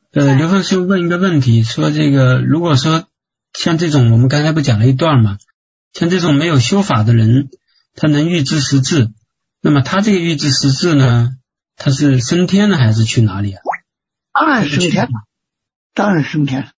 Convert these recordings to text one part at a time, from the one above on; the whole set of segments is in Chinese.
刘和师问一个问题，说这个如果说像这种我们刚才不讲了一段嘛，像这种没有修法的人，他能预知时至，那么他这个预知时至呢，他是升天了还是去哪里啊？ 当然升天了，当然升天了。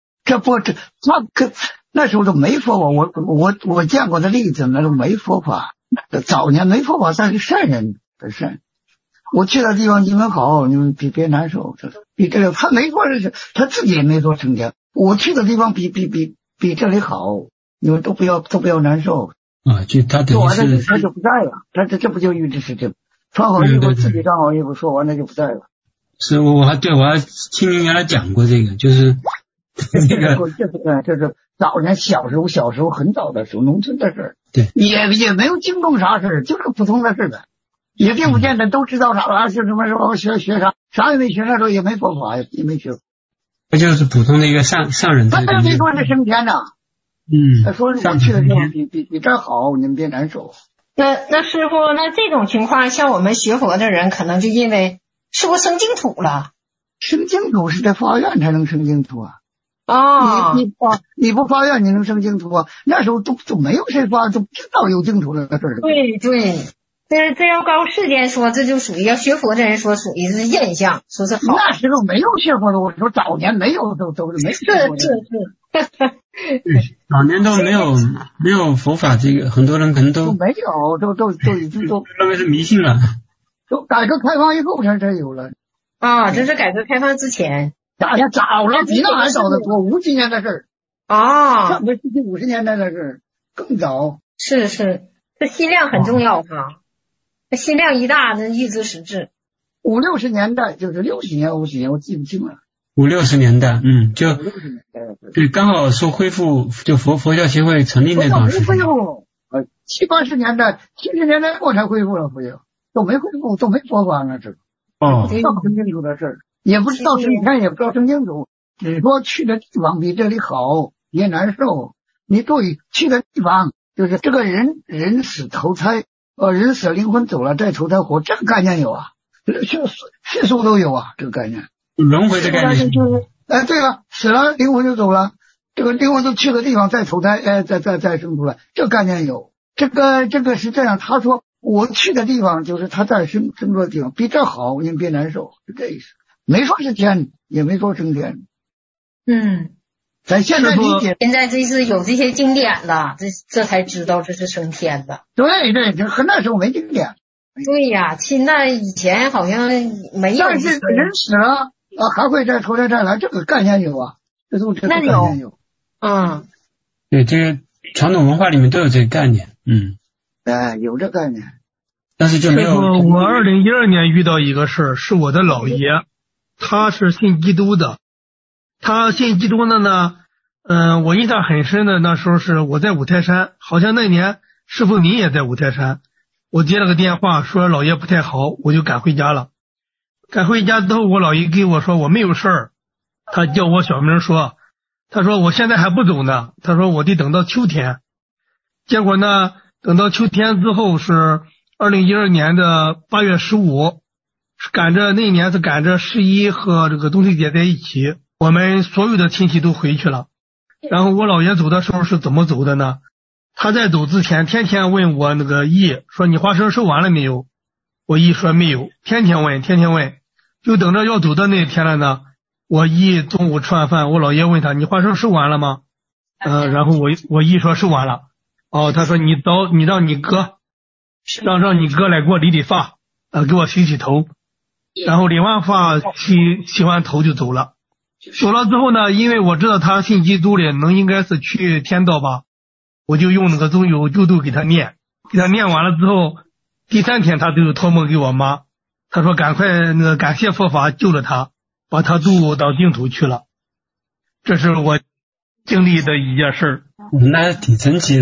那时候都没佛法，我见过的例子，那都没佛法。早年没佛法，但是善人的善。我去的地方你们好，你们比别难受，比这里他没说是他自己也没说升天。我去的地方比这里好，你们都不要难受啊！就他等于是他就不在了，这不就预知时至？穿好衣服自己穿好衣服，说完了就不在了。 是我还听您原来讲过这个，就是这个就是早年小时候很早的时候，农村的事儿， 对， 也没有惊动啥事儿，就是普通的事的，也听不见的，都知道啥了，是什么时候学啥也没学，那时候也没佛法，也没学。 不就是普通的一个上人？ 他没说是升天呐，他说我去的地方比这儿好，你们别难受。 那师傅，那这种情况，像我们学佛的人，可能就因为是不是生净土了？ 生净土是在发愿才能生净土啊。 哦， 你不发愿你能生净土啊？那时候都没有谁发，都不知道有净土这个事儿。 对，这要高世间说，这就属于要学佛的人说属于是现象，说是好。 那时候没有学佛的，我说早年没有，都是没学佛的。 是。 早年都没有佛法，这个很多人可能都没有，都已经都认为是迷信了。 都改革开放以后才有了。 啊，这是改革开放之前。 早了，比那还早得多，50几年的事儿。 啊， 差不多50年代的事儿，更早。 是，这心量很重要哈。这心量一大，那预知时至。 50、60年代，就是60年、50年，我记不清了。 50、60年代，就 50、60年代。 对，刚好说恢复，就佛教协会成立那段时间。 恢复，70、80年代、70年代末才恢复了佛教，都没恢复，都没佛法呢，这个。 哦。 不知道生净土的事儿，也不知道升天，也不知道生净土，只说去的地方比这里好，也难受。你注意去的地方，就是这个人死投胎，人死灵魂走了再投胎活，这个概念有啊，世俗都有啊，这个概念。 轮回的概念。 对了，死了灵魂就走了，这个灵魂都去个地方再投胎，再生出来，这个概念有。这个是这样，他说我去的地方就是他在生出的地方比这好，你别难受，是这意思。没说是天，也没说升天。咱现在理解， 现在这是有这些经典了，这才知道这是升天的。 对，和那时候没经典。 对呀，现在以前好像没有。 但是人死了还会再投胎再来，这个概念有啊，这个概念有。 对，这个传统文化里面都有这个概念。 有这概念， 但是就没有。 我2012年遇到一个事儿，是我的姥爷，他是信基督的。他信基督的呢，我印象很深的，那时候是我在五台山，好像那年师傅您也在五台山，我接了个电话说姥爷不太好，我就赶回家了。赶回家之后，我姥爷跟我说我没有事儿，他叫我小名说，他说我现在还不走呢，他说我得等到秋天。结果呢，等到秋天之后是2012年的8月15，那一年是赶着11和这个中秋节在一起，我们所有的亲戚都回去了。然后我姥爷走的时候是怎么走的呢？他在走之前天天问我那个姨说你花生收完了没有？我姨说没有，天天问，就等着要走的那天了呢。我姨中午吃完饭，我姥爷问他你花生收完了吗？然后我姨说收完了。他说你让你哥让你哥来给我理发，给我洗头，然后理完发洗完头就走了。走了之后呢，因为我知道他信基督的，应该是去天道吧，我就用那个中有救度给他念完了之后，第3天他就托梦给我妈，他说赶快感谢佛法救了他，把他渡到净土去了。这是我经历的一件事儿。 那挺神奇的。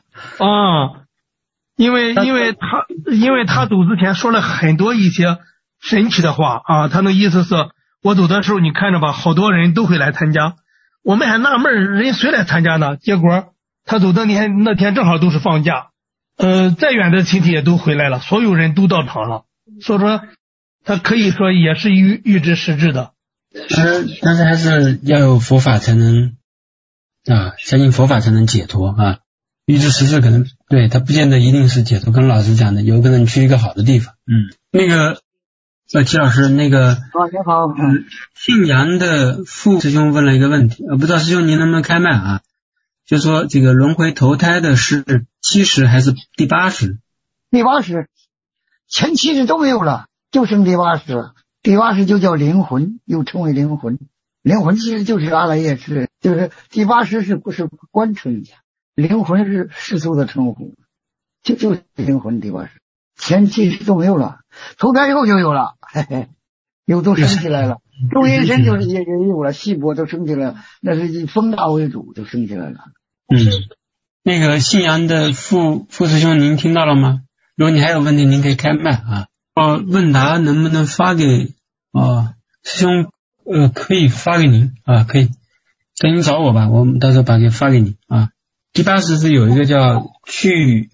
因为他走之前说了很多一些神奇的话啊，他那意思是我走的时候你看着吧，好多人都会来参加，我们还纳闷人谁来参加呢？结果他走的那天正好都是放假，再远的亲戚也都回来了，所有人都到场了，所以说他可以说也是预知时至的。 但是还是要有佛法才能相信佛法才能解脱啊。预知时至可能对他不见得一定是解脱，跟老师讲的，有可能去一个好的地方。那个齐老师，那个你好， 姓杨的傅师兄问了一个问题，不知道师兄您能不能开麦啊？就说这个轮回投胎的是70还是第80？ 第80，前70都没有了，就剩第80了。第80就叫灵魂，又称为灵魂。灵魂其实就是阿赖耶识，就是第80是不是官称一下，灵魂是世俗的称呼，就是灵魂第80。前70都没有了，投胎以后就有了，嘿嘿，有都升起来了。中阴身就是也有了，细波都升起来了，那是以风大为主，就升起来了。 那个信阳的傅师兄，您听到了吗？如果你还有问题，您可以开麦啊。问答能不能发给师兄？可以发给您啊，可以，赶紧找我吧，我们到时候发给你啊。第80是有一个叫应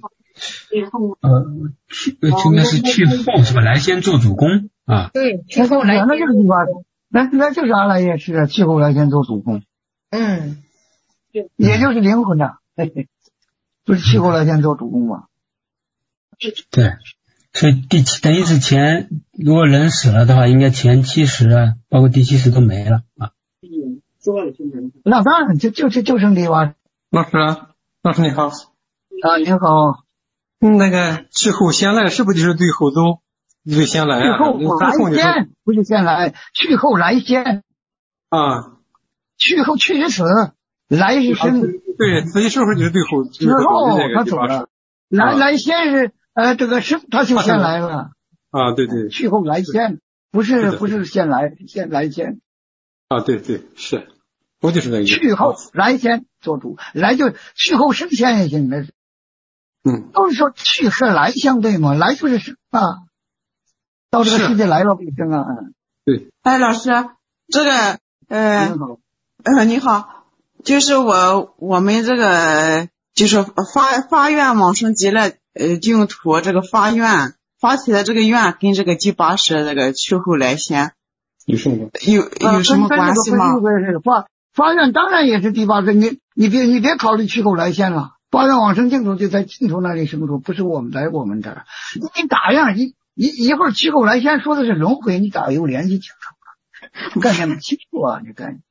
该是去后是吧？来先做主公啊。 对，去后来那就是第80，那就是阿赖耶识啊，去后来先做主公。也就是灵魂的，不是去后来先做主公吗？ 对，所以等于是如果人死了的话，应该前70啊，包括第70都没了啊。 那当然就剩第80。 老师你好。 你好。 那个去后先来是不是就是对后走？对先来啊？ 去后来先不是先来，去后来先啊。 去后去是死，来是生。 对，死的时候就是对后。 之后他走了。来先是这个生，他就先来了。 啊，对对。 去后来先，不是先来，先来先。 啊，对对是，我就是那个。 去后来先做主，来就去后生先也行，那是。都是说去和来相对嘛，来就是生啊，到这个世界来了不生啊。 对。 老师，这个你好，就是我们这个就是发愿往生极乐净土这个发愿发起的这个愿跟这个第80这个去后来先有什么关系吗？ 发愿当然也是第80，你别考虑去后来先了。发愿往生净土就在净土那里生活，不是我们这儿。你打样一会儿去后来先说的是轮回，你咋又联系清楚了？你概念不清楚啊？你概念。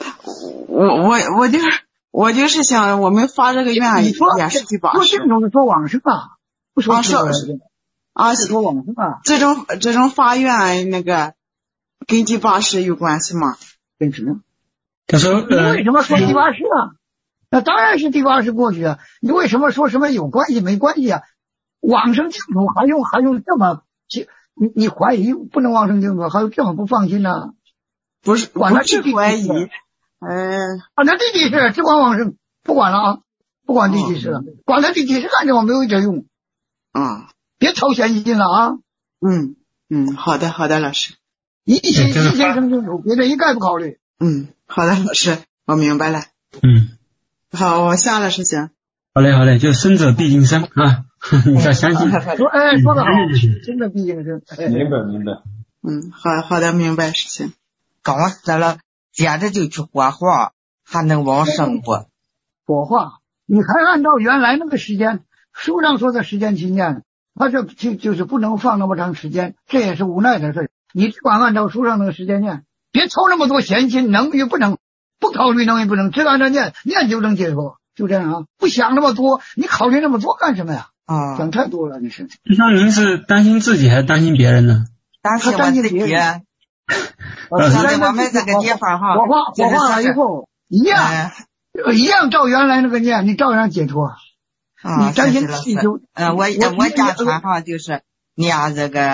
我就是想我们发这个愿也是第80。 说净土是说往生啊，不说去后来先是说往生啊。 这种发愿那个跟第80有关系吗？ 跟什么？ 他说你为什么说第80啊？那当然是第80过去啊！你为什么说什么有关系没关系啊？往生净土还用这么你怀疑不能往生净土，还有这么不放心呢？ 不是怀疑， 那第几世只管往生，不管了啊，不管第几世了，管他第几世干什么没有一点用啊！ 别操闲心了啊！ 好的，老师， 一心生净土，别的一概不考虑。 好的，老师，我明白了。好，我下了，师兄。 好嘞，就生者必定生啊，你要相信。 说得好，生者必定生。 明白。 好的，明白，师兄。 刚死了，接着就去火化，还能往生不？ 火化，你还按照原来那个时间，书上说的时间期限，他这就是不能放那么长时间，这也是无奈的事。你只管按照书上那个时间念，别操那么多闲心，能与不能。不考虑能与不能，只按照念就能解脱，就这样啊！不想那么多，你考虑那么多干什么呀？想太多了，你是。 就像您是担心自己还是担心别人呢？ 担心我自己。我们这个地方哈， 火化了以后一样照原来那个念，你照样解脱。你担心自己就我家传哈就是念这个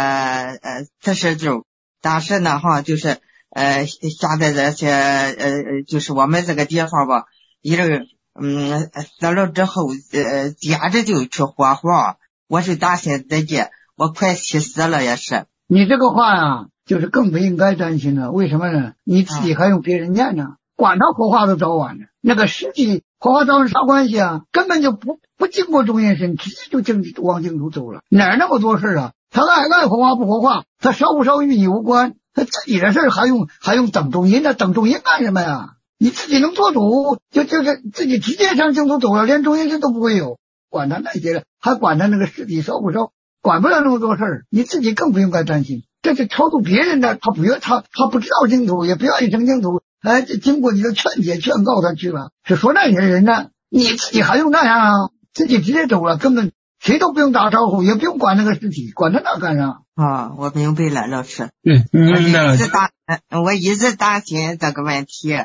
40咒，但是呢哈就是现在这些就是我们这个地方吧，一人死了之后接着就去火化，我是担心自己，我快气死了也是。 你这个话呀，就是更不应该担心了。为什么呢？你自己还用别人念呢？管他火化都早晚呢。那个实际火化早晚啥关系啊？根本就不经过中阴身，直接就往净土走了。哪儿那么多事啊？他爱火化不火化，他烧不烧与你无关。 他自己的事儿还用等中阴呢？等中阴干什么呀？你自己能做主，就是自己直接上净土走了，连中阴身都不会有，管他那些了，还管他那个尸体烧不烧，管不了那么多事儿，你自己更不应该担心。这是超度别人的，他不愿他不知道净土，也不愿意成净土，经过你的劝解劝告他去了，是说那些人呢，你自己还用那样啊？自己直接走了，根本谁都不用打招呼，也不用管那个尸体，管他那干啥？ 我明白了，老师。 对，你明白了。 我一直担心这个问题。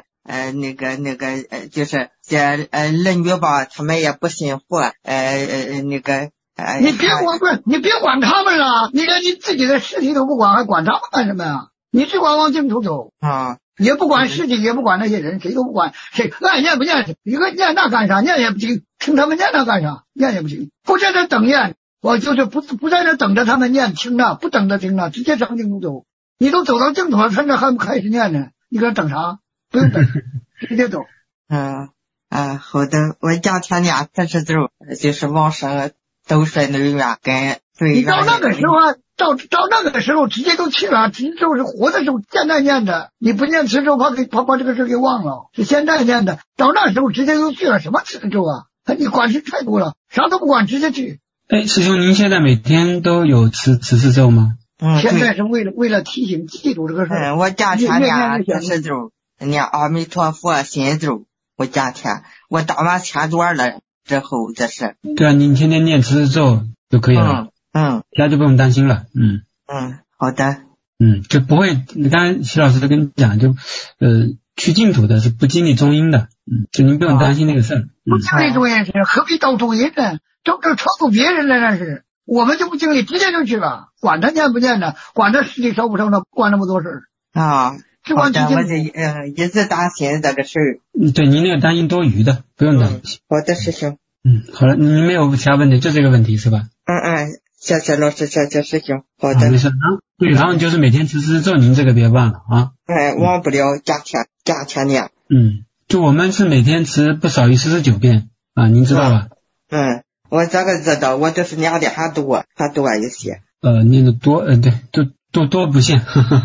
就是这儿女吧，他们也不信佛， 你别管他们了，你连你自己的尸体都不管，还管他们干什么呀？你只管往净土走啊，也不管尸体，也不管那些人，谁都不管，谁爱念不念，一个念那干啥？念也不行，听他们念那干啥？念也不行，不在这等念，我就是不在这等着他们念听那，不等着听那，直接上净土走。你都走到净土了，他这还不开始念呢？你搁这等啥？不用等，直接走。 好的，我家前年40周，就是往生都是内院跟对。 你到那个时候，到那个时候直接都去了，直接就是活的时候，现在念的，你不念持咒，怕这个事给忘了，是现在念的。到那时候直接就去了，什么持咒啊？你管事太多了，啥都不管，直接去。 师兄，您现在每天都有持持咒吗？ 现在是为了提醒记住这个事。 我家前年40周。念阿弥陀佛心咒，我家天，我打完1000多了之后，这是。对啊， 你天天念持咒就可以了。其他就不用担心了。 好的。 就不会，刚才徐老师都跟你讲，就去净土的是不经历中阴的。就您不用担心那个事儿。 不经历中阴是何必到中阴呢？这超度别人了，那是我们就不经历，直接就去了，管他念不念呢，管他尸体烧不烧呢，不管那么多事儿啊。好的，我就一直担心这个事儿。 对，您那个担心多余的，不用担心。 好的，师兄。 好了，您没有其他问题，就这个问题是吧？ 谢谢老师，谢谢师兄。好的， 没事。对，然后就是每天持咒，您这个别忘了啊。 忘不了，加天念。 就我们是每天持不少于49遍啊，您知道吧？ 我这个知道，我就是念的还多一些。 念的多，对，多不限。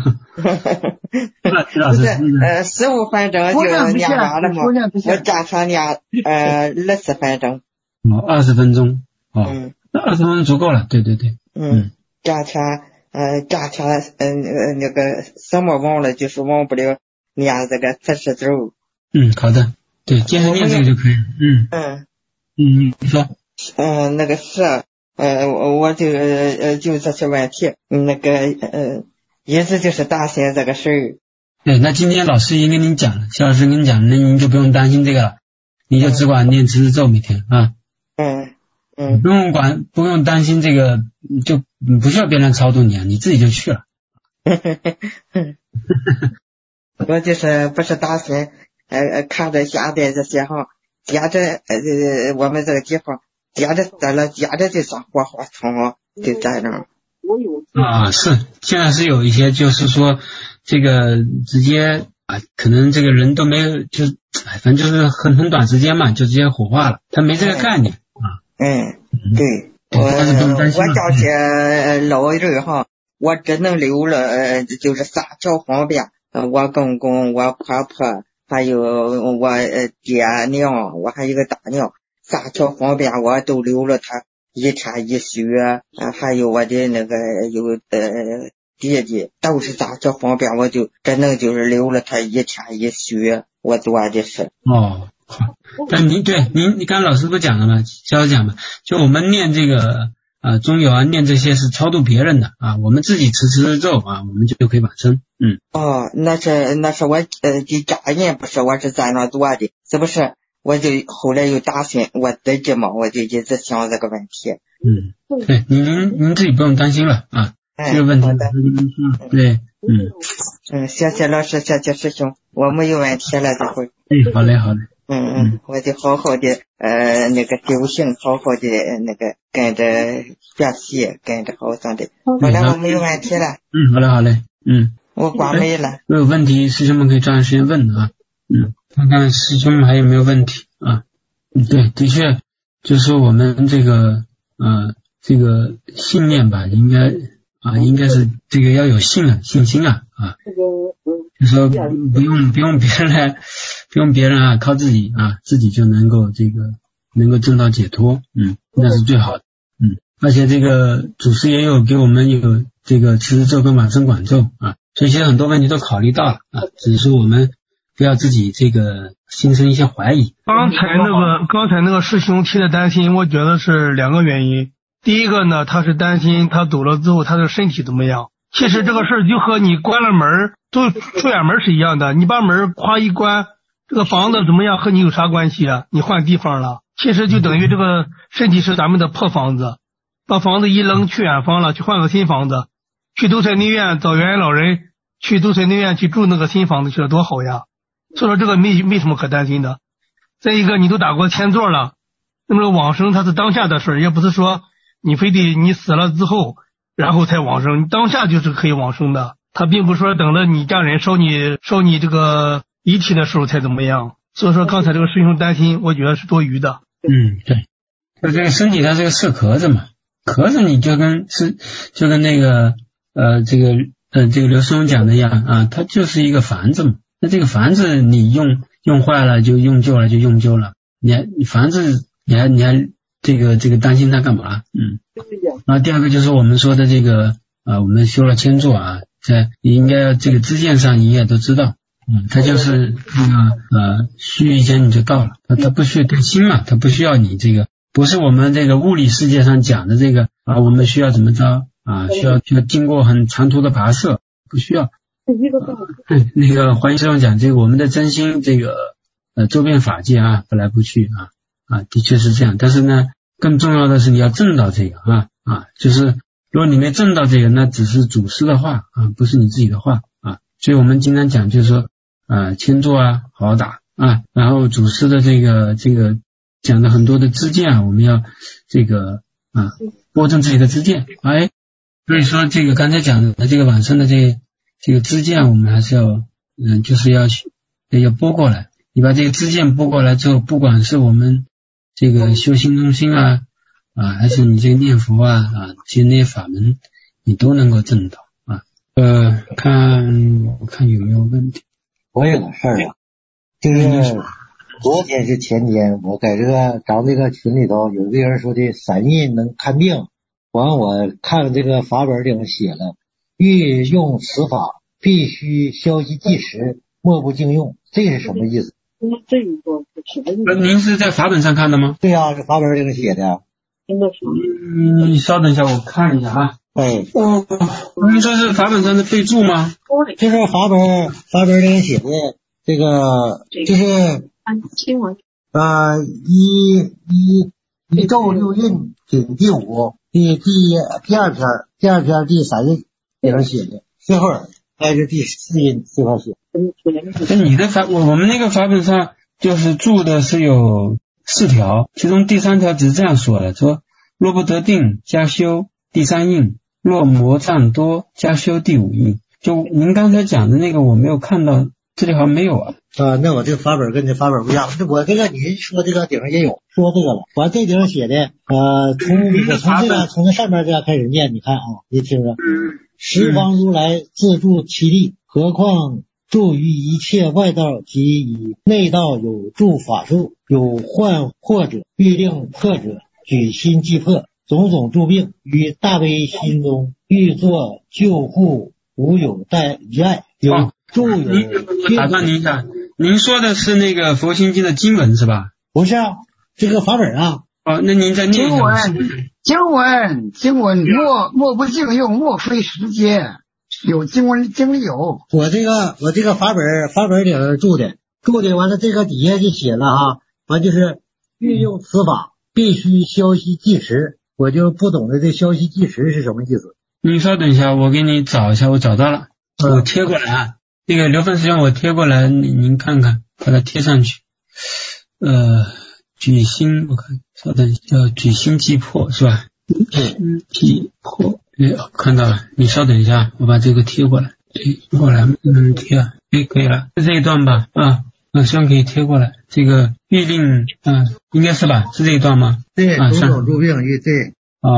不是，15分钟就念完了吗？我加上念20分钟。 20分钟。那20分钟足够了。对。 加天那个什么忘了，就是忘不了念这个40咒。 好的。对，接着念这个就可以。你说。 那个是。我就这些问题，意思就是担心这个事儿。 对，那今天老师已经跟您讲了，肖老师跟你讲了，那您就不用担心这个了，你就只管念持咒每天啊。不用担心这个，就不需要别人超度你啊，你自己就去了。 我就是不是担心，看着现在这些哈，接着我们这个地方。接着就上火化场就在那儿。 是，现在是有一些就是说这个直接可能这个人都没有，就反正就是很短时间嘛，就直接火化了，他没这个概念对，我家些老人哈，我只能留了就是3条方便，我公公、我婆婆，还有我爹娘，我还有个大娘。3条方便我都留了他1天1宿，还有我的那个有弟弟都是3条方便，我就只能就是留了他1天1宿，我做的是。 好。但您刚才老师不讲了吗？肖老师讲嘛，就我们念这个中有念这些是超度别人的我们自己持咒我们就可以往生。 那是我的家人，不是我是在那做的，是不是？我就后来又担心我自己嘛，我就一直想这个问题。 对，您自己不用担心了这个问题。对， 谢谢老师，谢谢师兄，我没有问题了这会。 好嘞。 我就好好的那个修行，好好的那个跟着学习，跟着好生的。好了，我没有问题了。 好嘞。 我关没了。 如果有问题，师兄们可以抓紧时间问看看师兄们还有没有问题对，的确就是说我们这个信念吧，应该啊，应该是这个要有信心啊，就说不用别人啊，靠自己啊，自己就能够证到解脱，那是最好的，而且这个祖师也有给我们有这个持咒跟往生管咒啊，所以其实很多问题都考虑到了啊，只是我们不要自己这个心生一些怀疑。 刚才那个师兄提的担心，我觉得是2个原因。第一个呢，他是担心他走了之后他的身体怎么样。其实这个事儿就和你关了门出远门是一样的，你把门夸一关，这个房子怎么样和你有啥关系啊？你换地方了，其实就等于这个身体是咱们的破房子，把房子一扔去远方了，去换个新房子，去都菜内院找原老人，去都菜内院去住那个新房子去了，多好呀！所以说这个没什么可担心的。再一个，你都打过签座了，那么往生它是当下的事儿，也不是说你非得你死了之后然后才往生，你当下就是可以往生的，他并不是说等着你家人烧你这个遗体的时候才怎么样。所以说刚才这个师兄担心，我觉得是多余的。 对，就这个身体它是个设壳子嘛，壳子你就跟那个这个刘师兄讲的一样啊，它就是一个房子嘛。那这个房子你用坏了就用旧了就用旧了，你房子你还这个担心它干嘛？然后第二个就是我们说的这个我们修了签座啊，在应该这个知见上你也都知道，它就是那个须臾间你就到了，它不需要更新嘛，它不需要你这个，不是我们这个物理世界上讲的这个啊，我们需要怎么着啊，需要经过很长途的跋涉，不需要。那个华严师兄讲这个我们的真心这个周遍法界啊，不来不去啊，的确是这样，但是呢更重要的是你要证到这个就是如果你没证到这个，那只是祖师的话啊，不是你自己的话啊，所以我们经常讲就是说签座啊好好打啊，然后祖师的这个讲的很多的知见啊，我们要这个拨正自己的知见，所以说这个刚才讲的这个往生的这个知见，我们还是要就是要拨过来。你把这个知见拨过来之后，不管是我们这个修心中心还是你这个念佛其实那些法门你都能够证到啊。我看有没有问题。 我有个事儿就是昨天是前天，我在咱这个群里头有个人说的散印能看病，完我看这个法本里写了，欲用此法必须消息即时，莫不敬用，这是什么意思？ 您是在法本上看的吗？ 对啊，是法本里写的。 你稍等一下，我看一下啊。您说是法本上的备注吗？ 就是法本里写的这个，就是经文一咒六印品第5第二篇第3印里头写的，最后还是第4印这块写。 你的我们那个法本上就是注的是有4条，其中第3条只是这样说的，说若不得定加修第3印，若魔障多加修第5印。就您刚才讲的那个我没有看到，这里好像没有那我这个法本跟这法本不一样，我这个您说这个顶上也有说这个了，完这顶上写的从这上面这样开始念，你看你听着，十方如来自助其力，何况助于一切外道及以内道有助法术，有患惑者，欲令破者，举心即破，种种诸病于大悲心中，欲作救护，无有待遗碍，有助有打断您一下，您说的是那个佛心经的经文是吧？ 不是这个法本那您再念一下。 经文莫不敬用，莫非时间，有经文经里有。 我这个法本里头注的完了，这个底下就写了完就是运用此法必须消息即时，我就不懂得这消息即时是什么意思。 你稍等一下，我给你找一下，我找到了，我贴过来那个刘分师兄我贴过来，您看看，把它贴上去。举心，我看，稍等，叫举心即破是吧？即破，看到了，你稍等一下，我把这个贴过来，贴过来，贴可以了，是这一段吧？希望可以贴过来。这个欲令应该是吧？是这一段吗？ 对，种种诸病对。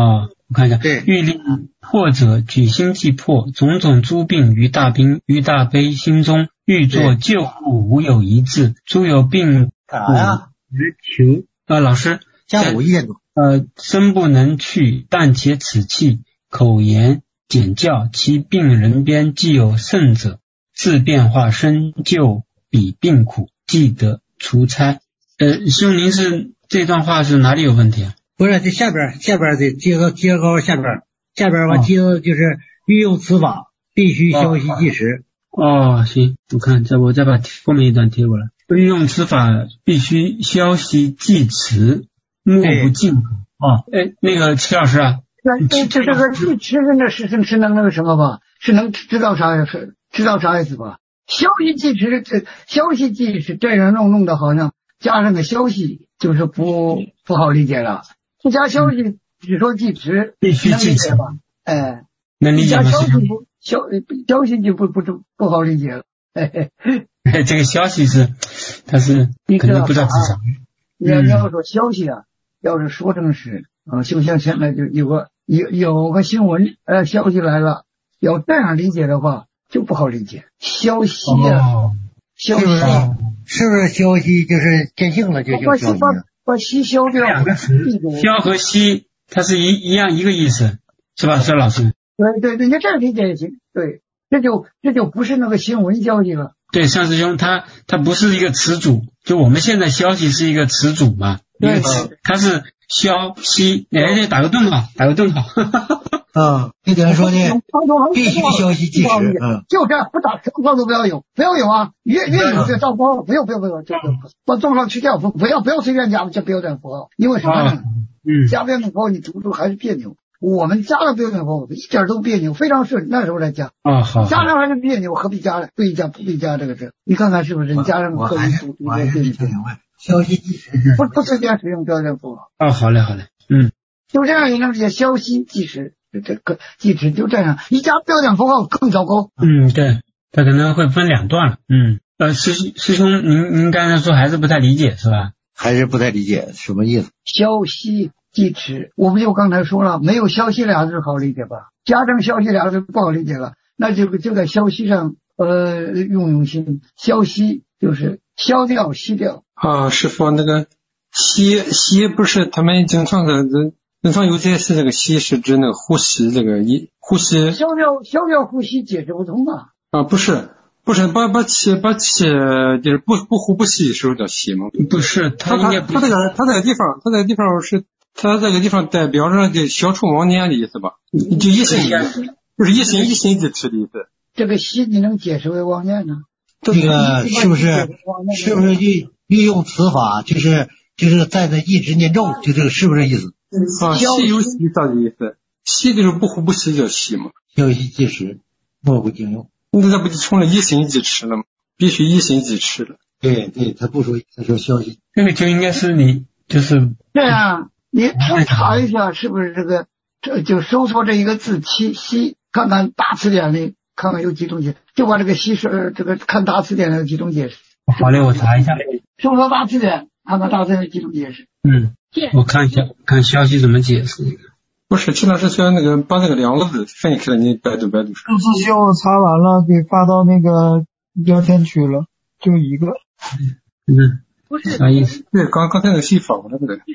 我看一下， 对， 欲令破者举心即破，种种诸病于大悲心中，欲作救护无有一治，诸有病干啥呀？ 求老师下午1点多。 身不能去，但且此气，口言简教，其病人边既有甚者，自变化身，就彼病苦，即得除差。兄，您是这段话是哪里有问题啊？ 不是，这下边的接高下边完接着就是运用此法，必须消息即时。 行，我看我再把后面一段贴过来。运用此法必须消息即时，莫不进口。那个齐老师啊， 这个即时是能那个什么吧？是能知道啥意思吧？消息即时，消息即时这样弄的好像加上个消息就是不好理解了。不加消息只说即时， 必须即时吧？ 能理解吗？ 消息就不好理解了。 这个消息它是可能不知道是啥。 你要说消息啊，要是说成是就像现在就有个新闻消息来了，要这样理解的话就不好理解。消息消息是不是消息就是见性了就叫消息？ 把息消掉， 两个词，消和息，它是一样一个意思，是吧？佘老师。 对，你这样理解也行。对，这就不是那个新闻消息了。 对，向师兄，它不是一个词组，就我们现在消息是一个词组嘛，一个词，它是消息，打个顿号。 这点说呢，必须消息即时。 就这样，不打什么号都不要有啊！越有这招包，不要，把综上去掉，不要随便加标点符号，因为什么呢？加标点符号你读出还是别扭。我们加了标点符号一点都别扭，非常顺，那时候来加。 好。 加上还是别扭，何必加了？对加不必加这个字，你看看是不是？你加上我还是消息即时， 不随便使用标点符号。 好嘞。 就这样也能理解消息即时，这个即时就这样，一加标点符号更糟糕。 对，它可能会分两段了。师兄，您刚才说还是不太理解是吧？ 还是不太理解什么意思？ 消息即时，我们就刚才说了，没有消息俩字好理解吧？加上消息俩字不好理解了，那就在消息上用心。消息就是消掉、息掉。 师傅，那个息不是他们经常有解释，这个息是指那个呼吸，这个呼吸。 消掉呼吸解释不通啊。 不是把气就是不呼不吸时候叫息吗？ 不是，他应该不是。 他这个地方代表着就消除妄念的意思吧？就一心即持的意思。 这个息你能解释为妄念呢？ 这个是不是运用此法，就是在那一直念咒，就这个是不是意思？ 息有息啥的意思？息就是不呼不吸叫息嘛。 消息即时，莫不经用。 那不就成了一心即持了吗？必须一心即持了。 对，他不说，他说消息。 那个就应该是你就是这样，你查一下是不是这就搜索这一个字息，看看大词典里看看有几种解，就把这个息是看大词典有几种解释。 好嘞，我查一下。 搜索大词典，看看大词典有几种解释。 我看一下，看消息怎么解释。 不是，齐老师说那个把那个两个字分开了，你百度。数字秀查完了，给发到那个聊天区了，就一个。 不是啥意思？ 对，刚才那个戏发过来不对。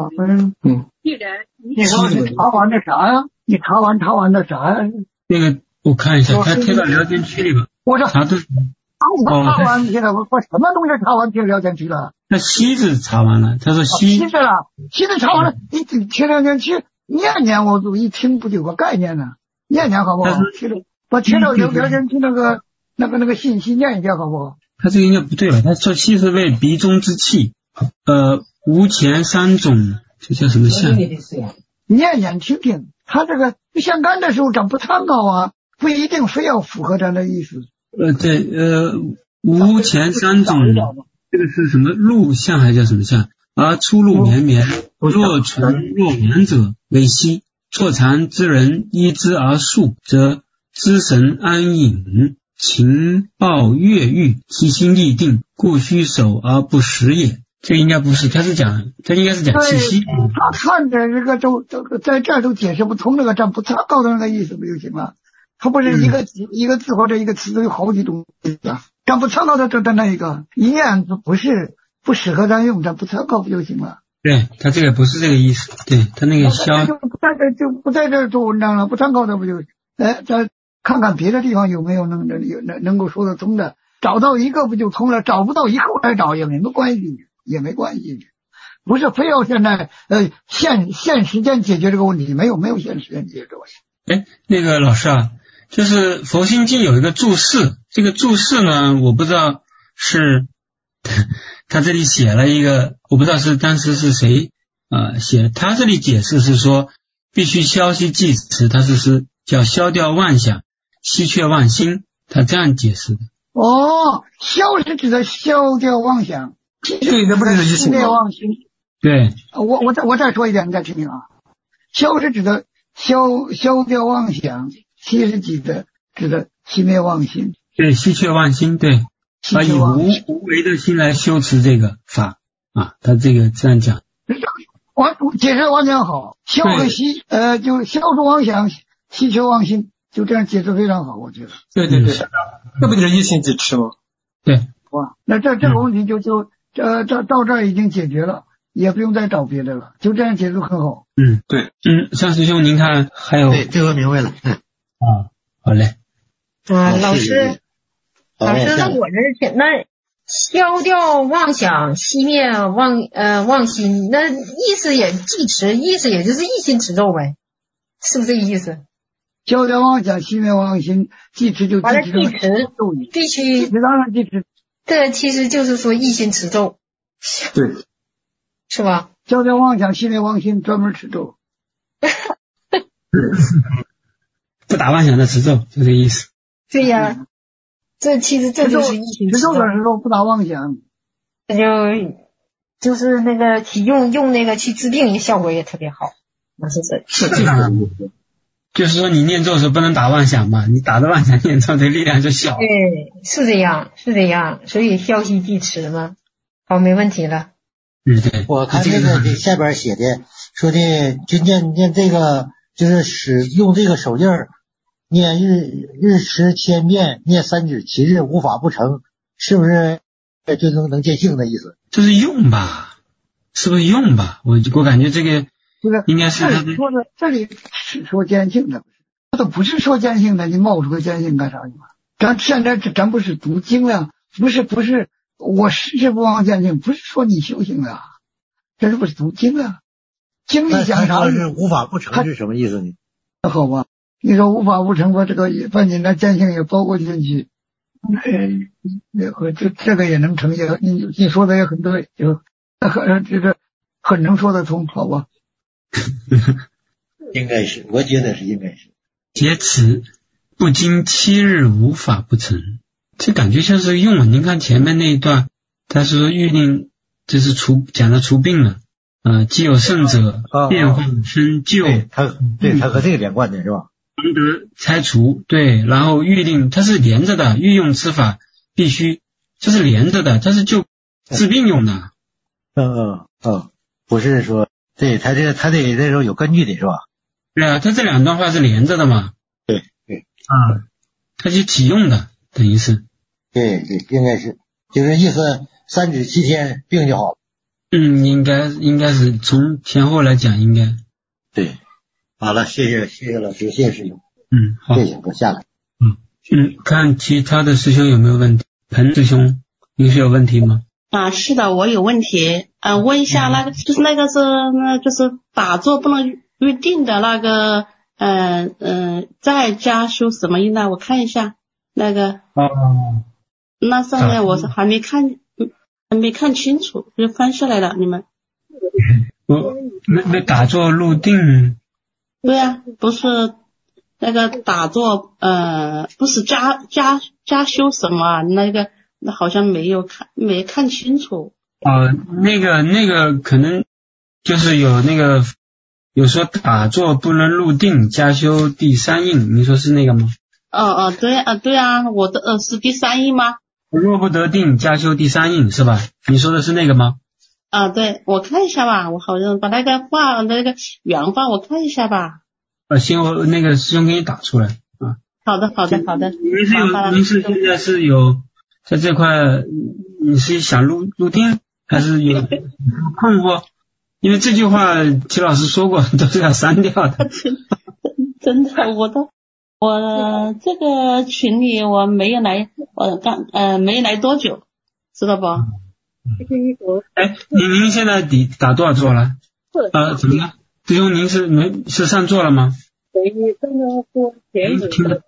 你说你查完的啥呀？你查完的啥呀？ 那个我看一下，他贴到聊天区里吧。 我说查对。 查完去了，我什么东西查完贴聊天区了？ 那息字查完了，他说息字了，息字查完了，你贴聊天区。念我一听不就有个概念呢？念好不好？把贴到聊天区那个信息念一遍好不好？ 他这个应该不对吧？他说气是为鼻中之气，无前三种，这叫什么相？ 念听，他这个相干的时候长不太高啊，不一定非要符合他的意思。 无前三种，这个是什么入相还叫什么相？而出入绵绵，若存若远者为息。错残之人依之而数，则知神安隐，情抱悦欲，其心立定，故虚守而不实也。 这个应该不是，他应该是讲气息。 他看着这个在这儿都解释不通，这个占不参考的那个意思不就行了？他不是一个字或者一个词都有好几种意思啊，占不参考的这那一个一念不适合咱用，占不参考不就行了？ 对，他这个不是这个意思，对他那个就不在这做文章了，不参考的不就再看看别的地方有没有能够说得通的，找到一个不就通了，找不到以后来找也没关系，不是非要现在现时间解决这个问题，没有现时间解决这个问题。 那个老师啊，就是佛心经有一个注释，这个注释呢，我不知道是他这里写了一个，我不知道是当时是谁写的，他这里解释是说必须消息记词，他是叫消掉妄想，息却妄心，他这样解释的。 消是指的消掉妄想， 对，那不是息灭妄心。 对， 我再说一遍，你再听听啊。消是指的消掉妄想，息是指的息灭妄心。 对，息却妄心，对。以无为的心来修持这个法啊，他这个这样讲。 解释完全好，消和息，就消除妄想，息却妄心，就这样解释非常好，我觉得。 对，这不就是一心即持吗？ 对。 哇，那这个问题就到这儿已经解决了，也不用再找别的了，就这样解释很好。 对。 向师兄您看还有？ 对，这个明白了。 好嘞。 老师，那我这那消掉妄想，熄灭妄心，那意思也即持，意思也就是一心持咒呗，是不是这个意思？ 消掉妄想，熄灭妄心，即持就即持， 必须当然即持。 这其实就是说一心持咒， 对， 是吧？ 消掉妄想，熄灭妄心，专门持咒。 不打妄想的持咒，就这意思。 对呀，这其实这就是一心持咒的时候不打妄想， 这就是那个用那个去治病，效果也特别好。那是这样，就是说你念咒的时候不能打妄想嘛，你打的妄想念咒的力量就小。 对，是这样，所以消息即持嘛。好，没问题了。 对。 我看这个下边写的说的，就念这个，就是用这个手印念日持千遍，念3指7日，无法不成，是不是就能见性的意思？ 这是用吧？是不是用吧？我感觉这个应该是这里是说见性的，这都不是说见性的，你冒出个见性干啥去嘛？咱现在咱不是读经了，不是，我时不忘见性，不是说你修行了，这是不是读经了？经里讲啥？ 是无法不成是什么意思呢？ 好吧。你说无法不成，我这个把你的见性也包括进去，这个也能成就。你说的也很对，这个很能说得通，好吧？ 应该是，我觉得是应该是。 劫持不经7日，无法不成，这感觉像是用。您看前面那一段，他说预定，这是讲的除病了，既有圣者，变化生就。 他和这个连贯的是吧？ 常得拆除，对，然后预定它是连着的，御用吃法必须这是连着的，它是就治病用的。 不是说对他这那时候有根据的是吧？ 对啊，他这两段话是连着的嘛。 对， 它是体用的，等于是。 对，应该是，就是意思3指7天病就好了。 应该是从前后来讲应该。 对。好了，谢谢老师，谢谢师兄。 好， 谢谢，我下来。 看其他的师兄有没有问题。彭师兄，你是有问题吗？ 是的，我有问题。问一下那个，就是打坐不能预定的那个，在家修什么印呢？我看一下那个。那上面我是还没看清楚，就翻下来了。你们。 那打坐入定。 对啊，不是那个打坐，不是加修什么那个，那好像没看清楚。 那个可能就是有说打坐不能入定，加修第三印，你说是那个吗？ 对啊，我的是第三印吗？ 若不得定，加修第三印是吧？你说的是那个吗？ 啊，对，我看一下吧，我好像把那个话那个原话我看一下吧。 行，我那个师兄给你打出来啊。 好的。 您是现在是有在这块，你是想录定，还是有困惑？因为这句话齐老师说过，都是要删掉的。 真的，我这个群里我没有来，没有来多久，知道不？ 哎，您现在打多少座了？怎么了？师兄，您是上座了吗？听的。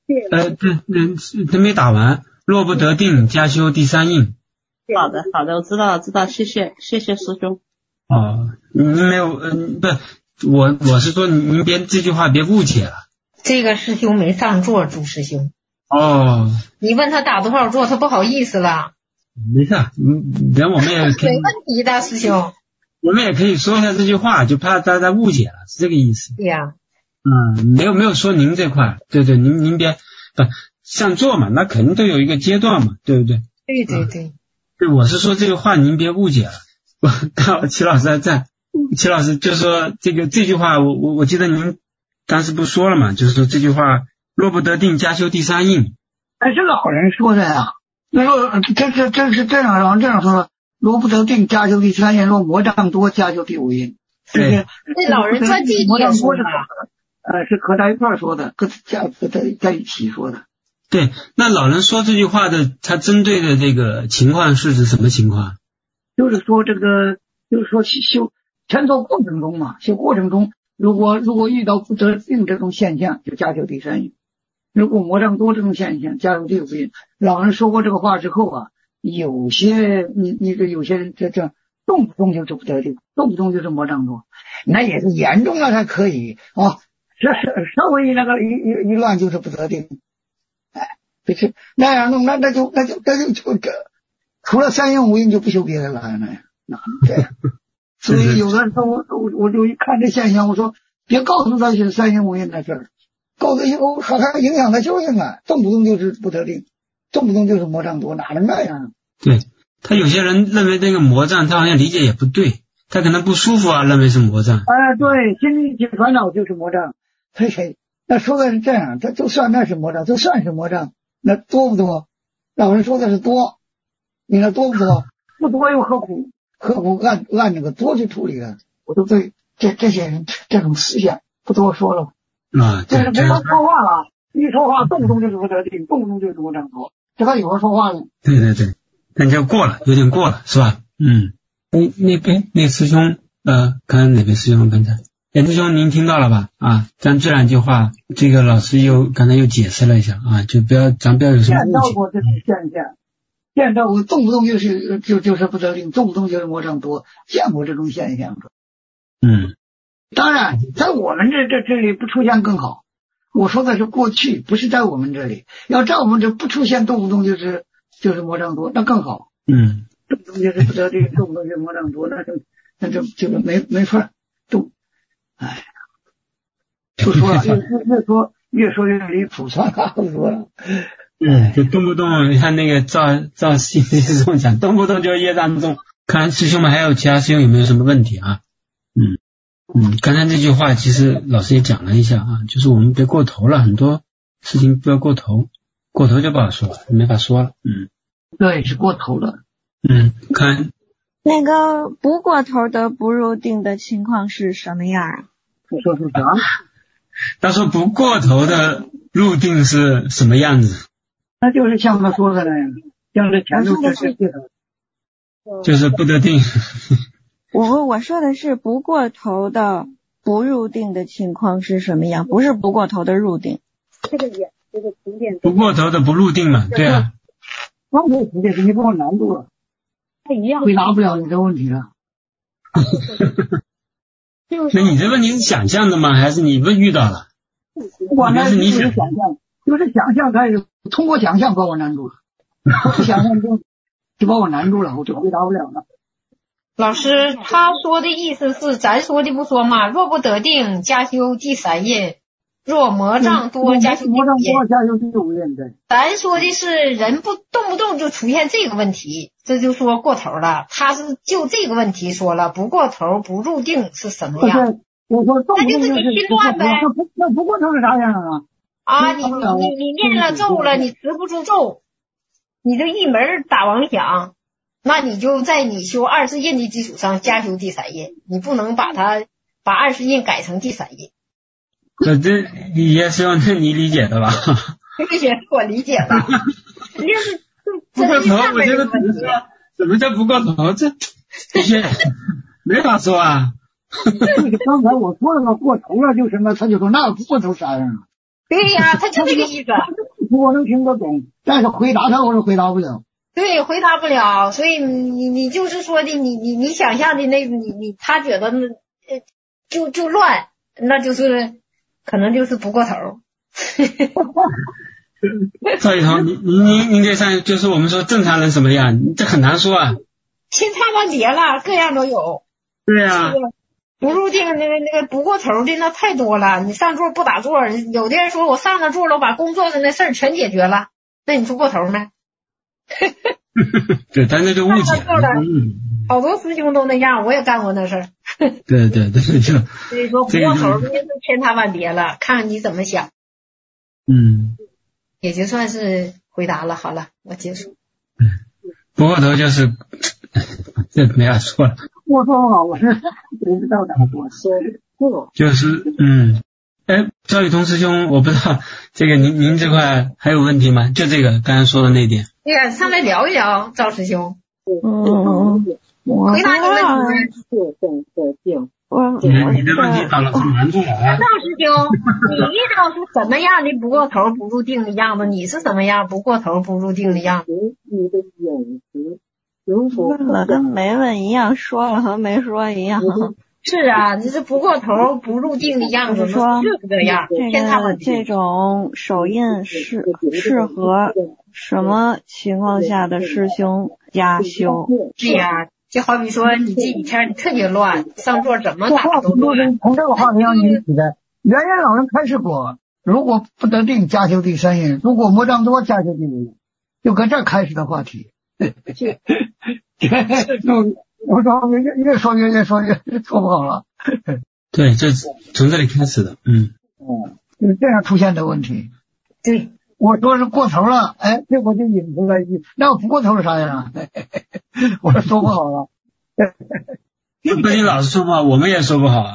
对，没打完。若不得定，加修第三印。 好的，我知道，谢谢师兄。 哦，您没有，不，我是说您这句话别误解了。 这个师兄没上座，朱师兄。 哦。 你问他打多少座，他不好意思了。 没事，人我们也可以。 没问题的，师兄。 我们也可以说一下这句话，就怕大家误解了，是这个意思。 对呀。 没有说您这块，对，您别上座嘛，那肯定都有一个阶段嘛，对不对？ 对。 对，我是说这个话您别误解了。刚好齐老师还在，齐老师就说这句话，我记得您当时不说了嘛，就是说这句话若不得定，加修第三印。 哎，这老人说的呀，就说这是这样说，若不得定，加修第三印；若魔障多，加修第五印。 对， 这老人传记魔障多是合在一块说的，在一起说的。 对，那老人说这句话的，他针对的这个情况是指什么情况？ 就是说修禅宗过程中嘛，修过程中，如果遇到不得定这种现象，就加修第三印；如果魔障多这种现象，加修第五印。老人说过这个话之后啊，有些人这动不动就是不得定，动不动就是魔障多，那也是严重了才可以啊。稍微那个一乱就是不得定，哎，就是那样弄，那就除了三印五印就不修别的了，那对。所以有的时候我就一看这现象，我说别告诉他是三印五印的事儿，告诉以后好像影响他修行了，动不动就是不得定，动不动就是魔障多，哪能那样？ 对，他有些人认为这个魔障，他好像理解也不对，他可能不舒服啊，认为是魔障。 对，心里起烦恼就是魔障。那说的是这样，他就算那是魔障，就算是魔障，那多不多？老人说的是多，你那多不多？不多又何苦按那个多去处理了？我都对这些人这种思想不多说了啊。 就是没法说话了，一说话动不动就是不得定，动不动就是魔障多，这还有人说话呢？ 对，那就过了，有点过了，是吧？那边那师兄看哪位师兄刚才？师兄您听到了吧？咱这两句话，这个老师刚才又解释了一下啊，咱不要有什么误解。 见到过这种现象，见到过动不动就是不得定，动不动就是魔障多，见过这种现象。当然在我们这里不出现更好。我说的是过去，不是在我们这里。要在我们这不出现动不动就是魔障多，那更好。动不动就是不得定，动不动就是魔障多，那就没法动。哎，不说了，越说越离谱，算了，不说了。 就动不动你看那个赵信师兄讲，动不动就是业障重。看师兄们还有其他师兄有没有什么问题啊？刚才这句话其实老师也讲了一下啊，就是我们别过头了，很多事情不要过头，过头就不好说了，没法说了。 对，是过头了。 看那个不过头的不入定的情况是什么样啊？ 你说是啥？ 他说不过头的入定是什么样子？ 那就是像他说的那样，像这前头就是不得定。 我说的是不过头的不入定的情况是什么样？不是不过头的入定。 这个经典。 不过头的不入定嘛，对啊。 光头直接给你把我难住了。回答不了你这问题了。 那你这问题是想象的吗？还是你遇到了？ 我那是你想象，就是想象，他是通过想象把我难住了，不想象就把我难住了，我就回答不了了。 老师他说的意思是，咱说的不说嘛，若不得定，加修第三印。 若魔障多，家修第五印。 家修第五印，对。 咱说的是人动不动就出现这个问题，这就说过头了。他是就这个问题说了，不过头不入定是什么样？ 我说动不动就是你心乱呗。 那不过头是啥样啊？ 啊，你念了咒了，你持不住咒，你就一门打妄想，那你就在你修20印的基础上加修第3印，你不能把20印改成第3印。 这也是用你理解的吧？ 这些我理解了。就是不过头，我觉得什么叫不过头？这些没法说啊。 刚才我说了过头了就什么，他就说那不过头啥样啊？ 对呀，他就这个意思。 我能听得懂，但是回答他我是回答不了。 对，回答不了，所以你就是说的你想象的那他觉得就乱，那就是可能就是不过头。 赵雨桐，您这上就是我们说正常人什么样，这很难说啊。 千差万别了，各样都有。 对啊。 不入定那个不过头的那太多了，你上座不打座，有的人说我上了座了，把工作的那事儿全解决了，那你说过头没？ 对，但那就误解了。 好多师兄都那样，我也干过那事儿。 对，就所以说不过头的是千差万别了，看看你怎么想。也就算是回答了。好了，我结束。 不过头就是这没法说了。 我说不好，我是不知道的，我说过。 就是赵雨桐师兄，我不知道这个您这块还有问题吗？就这个刚才说的那点。 对呀，上来聊一聊，赵师兄。 回答你问题。 你的问题找老师难住了啊。 赵师兄，你遇到是什么样的不过头不入定的样子？你是什么样不过头不入定的样子？ 你的眼神。 问了跟没问一样，说了和没说一样。 是啊，你是不过头不入定的样子，就是这样。 这种手印适合什么情况下的师兄加修？ 对呀，就好比说你这几天你特别乱，上座怎么打都乱。 从这个话题上引起的，圆圆老人开示过，如果不得定加修第3印，如果魔障多加修第5印，就跟这开始的话题。我说越说越说不好了。 对，这从这里开始的。 就是这样出现的问题。 对， 我说是过头了，结果就引出来一句，那我不过头是啥样啊？我说不好了。 不仅老师说不好，我们也说不好。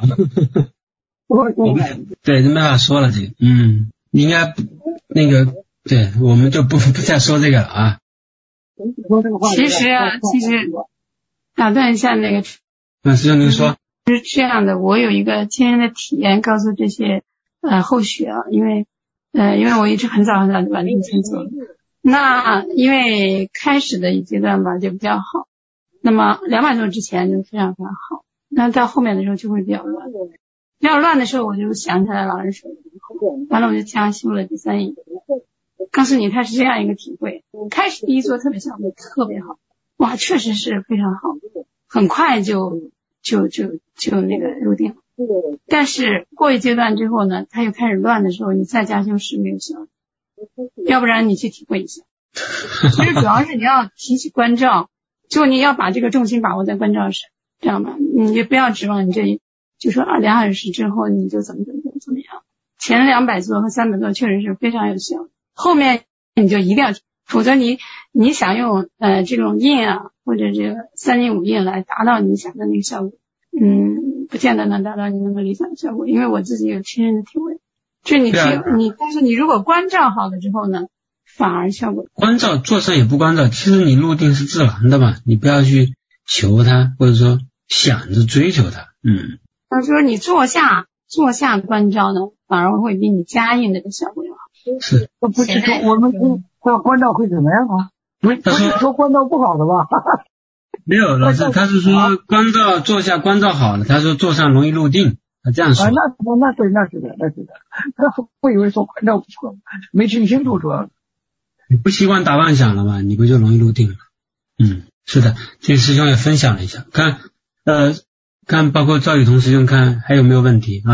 对，没法说了这个。应该那个，对，我们就不再说这个了啊。 其实打断一下那个， 师兄您说。 是这样的，我有一个亲身的体验，告诉这些后学啊，因为我一直很早就把这个事做了。那因为开始的一阶段吧就比较好，那么200多之前就非常非常好，那到后面的时候就会比较乱。比较乱的时候，我就想起来老人说的，完了我就加修了第3印。告诉你，它是这样一个体会。开始第一座特别效果特别好，哇，确实是非常好，很快就那个入定了。但是过一阶段之后呢，它又开始乱的时候，你再加修是没有效的。要不然你去体会一下。其实主要是你要提起关照，就你要把这个重心把握在关照上，知道吗？你就不要指望你这就说2小时之后你就怎么样。前200座和300座确实是非常有效的。后面你就一定要，否则你想用这种印啊或者这个3印5印来达到你想的那个效果，不见得能达到你那么理想的效果。因为我自己有亲身的体会，就是但是你如果关照好了之后呢，反而效果关照坐上也不关照，其实你入定是自然的嘛，你不要去求它，或者说想着追求它。 他说你坐下关照呢，反而会比你加印的效果要好。 是， 不是说我们关照会怎么样啊？不是说关照不好的吧？ 没有，老师他是说关照坐下关照好了，他说坐上容易入定，他这样说。 那是的。我以为说关照不错，没听清楚主要。 你不习惯打妄想了嘛，你不就容易入定了？是的，这个师兄也分享了一下，看包括赵雨桐师兄看还有没有问题啊？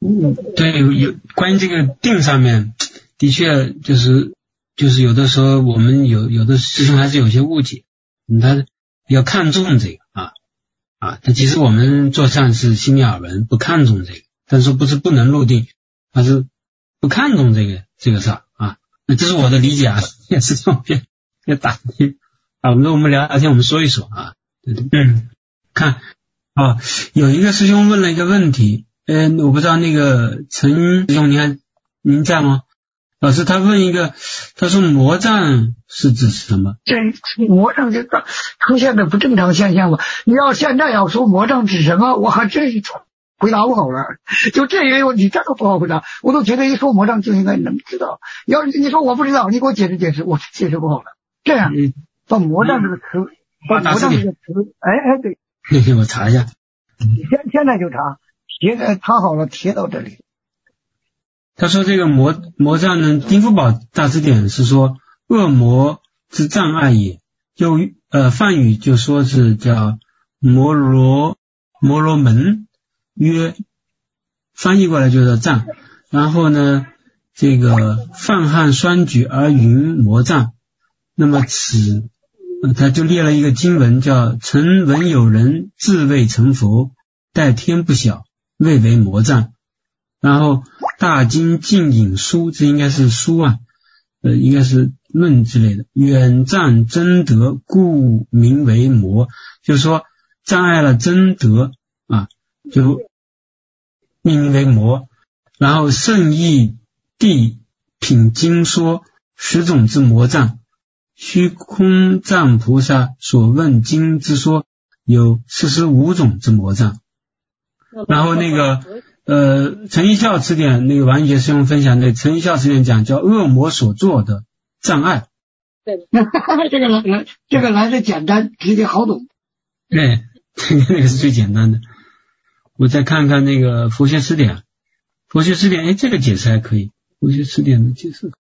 对，有关于这个定上面，的确就是有的时候我们有的师兄还是有些误解，他比较看重这个但其实我们做善是心里耳闻，不看重这个，但是不是不能入定，而是不看重这个事儿那这是我的理解也是这种别打听我们聊聊天，我们说一说对看有一个师兄问了一个问题。我不知道那个陈师兄您在吗？老师他问一个，他说魔障是指什么？ 这魔障就出现的不正常现象吧？你要现在要说魔障指什么，我还真是回答不好了。就这一个问题，这个不好回答。我都觉得一说魔障就应该能知道。要是你说我不知道，你给我解释解释，我解释不好了。这样把魔障这个词，把魔障这个词，对， 我查一下。 现在就查。查好了，贴到这里。 他说这个魔障呢，丁福宝大词典是说恶魔之障碍也，就梵语就说是叫摩罗门约，翻译过来就叫障。然后呢，这个泛汉双举而云魔障，那么他就列了一个经文叫曾闻有人自谓成佛，待天不晓，谓为魔障。然后大经净引书，这应该是书应该是论之类的，远障真德，故名为魔，就是说障碍了真德就命名为魔。然后圣义地品经说10种之魔障，虚空藏菩萨所问经之说有45种之魔障。然后那个陈一笑词典那个王玉杰师兄分享的陈一笑词典讲叫恶魔所做的障碍。 对，这个来的简单，直接好懂。 对，那个是最简单的。我再看看那个佛学词典，这个解释还可以，佛学词典的解释。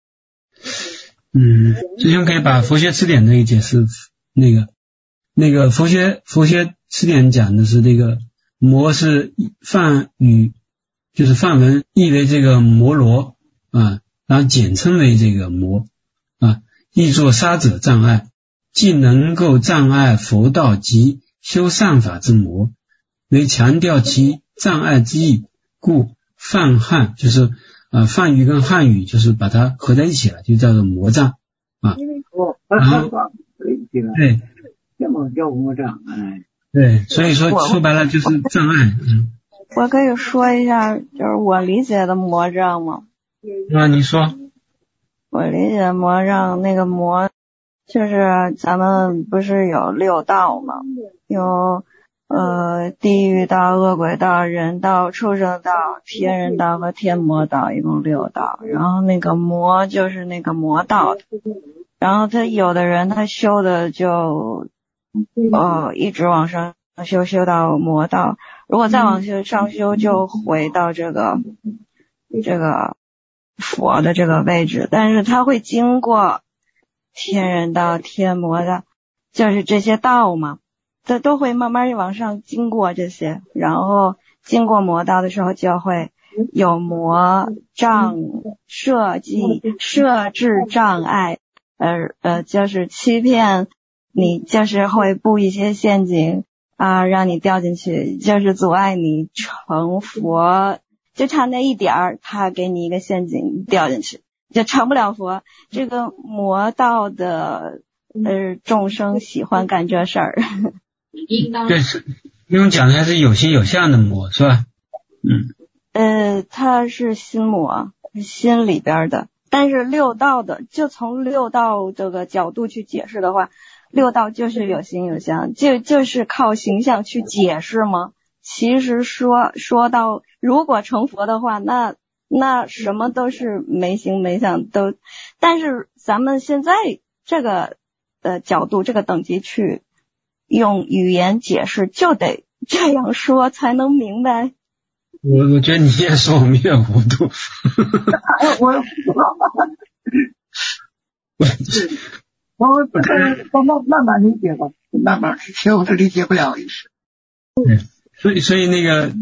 师兄可以把佛学词典那个解释，那个佛学词典讲的是这个魔是梵语，就是梵文译为这个摩罗然后简称为这个魔译作杀者障碍，既能够障碍佛道及修善法之魔，为强调其障碍之意，故梵汉就是梵语跟汉语就是把它合在一起了，就叫做魔障然后对， 这么叫魔障对，所以说白了就是障碍。 我可以说一下就是我理解的魔障吗？ 你说。 我理解的魔障，那个魔就是咱们不是有6道吗？有地狱道、恶鬼道、人道、畜生道、天人道和天魔道，一共6道。然后那个魔就是那个魔道，然后他有的人他修的就一直往上修到魔道，如果再往上修就回到这个佛的这个位置，但是他会经过天人道、天魔道，就是这些道嘛，这都会慢慢往上经过这些，然后经过魔道的时候就会有魔障设置障碍，就是欺骗你，就是会布一些陷阱让你掉进去，就是阻碍你成佛，就差那一点儿，他给你一个陷阱掉进去，就成不了佛。这个魔道的众生喜欢干这事儿。 对，因为讲的还是有形有相的魔，是吧？ 它是心魔，心里边的。但是6道的，就从6道这个角度去解释的话，6道就是有形有相，就是靠形象去解释吗？其实说到如果成佛的话，那什么都是没形没相都，但是咱们现在这个角度这个等级去用语言解释，就得这样说才能明白。 我觉得你越说我们越糊涂。 我慢慢理解吧，慢慢是我是理解不了意思。 所以那个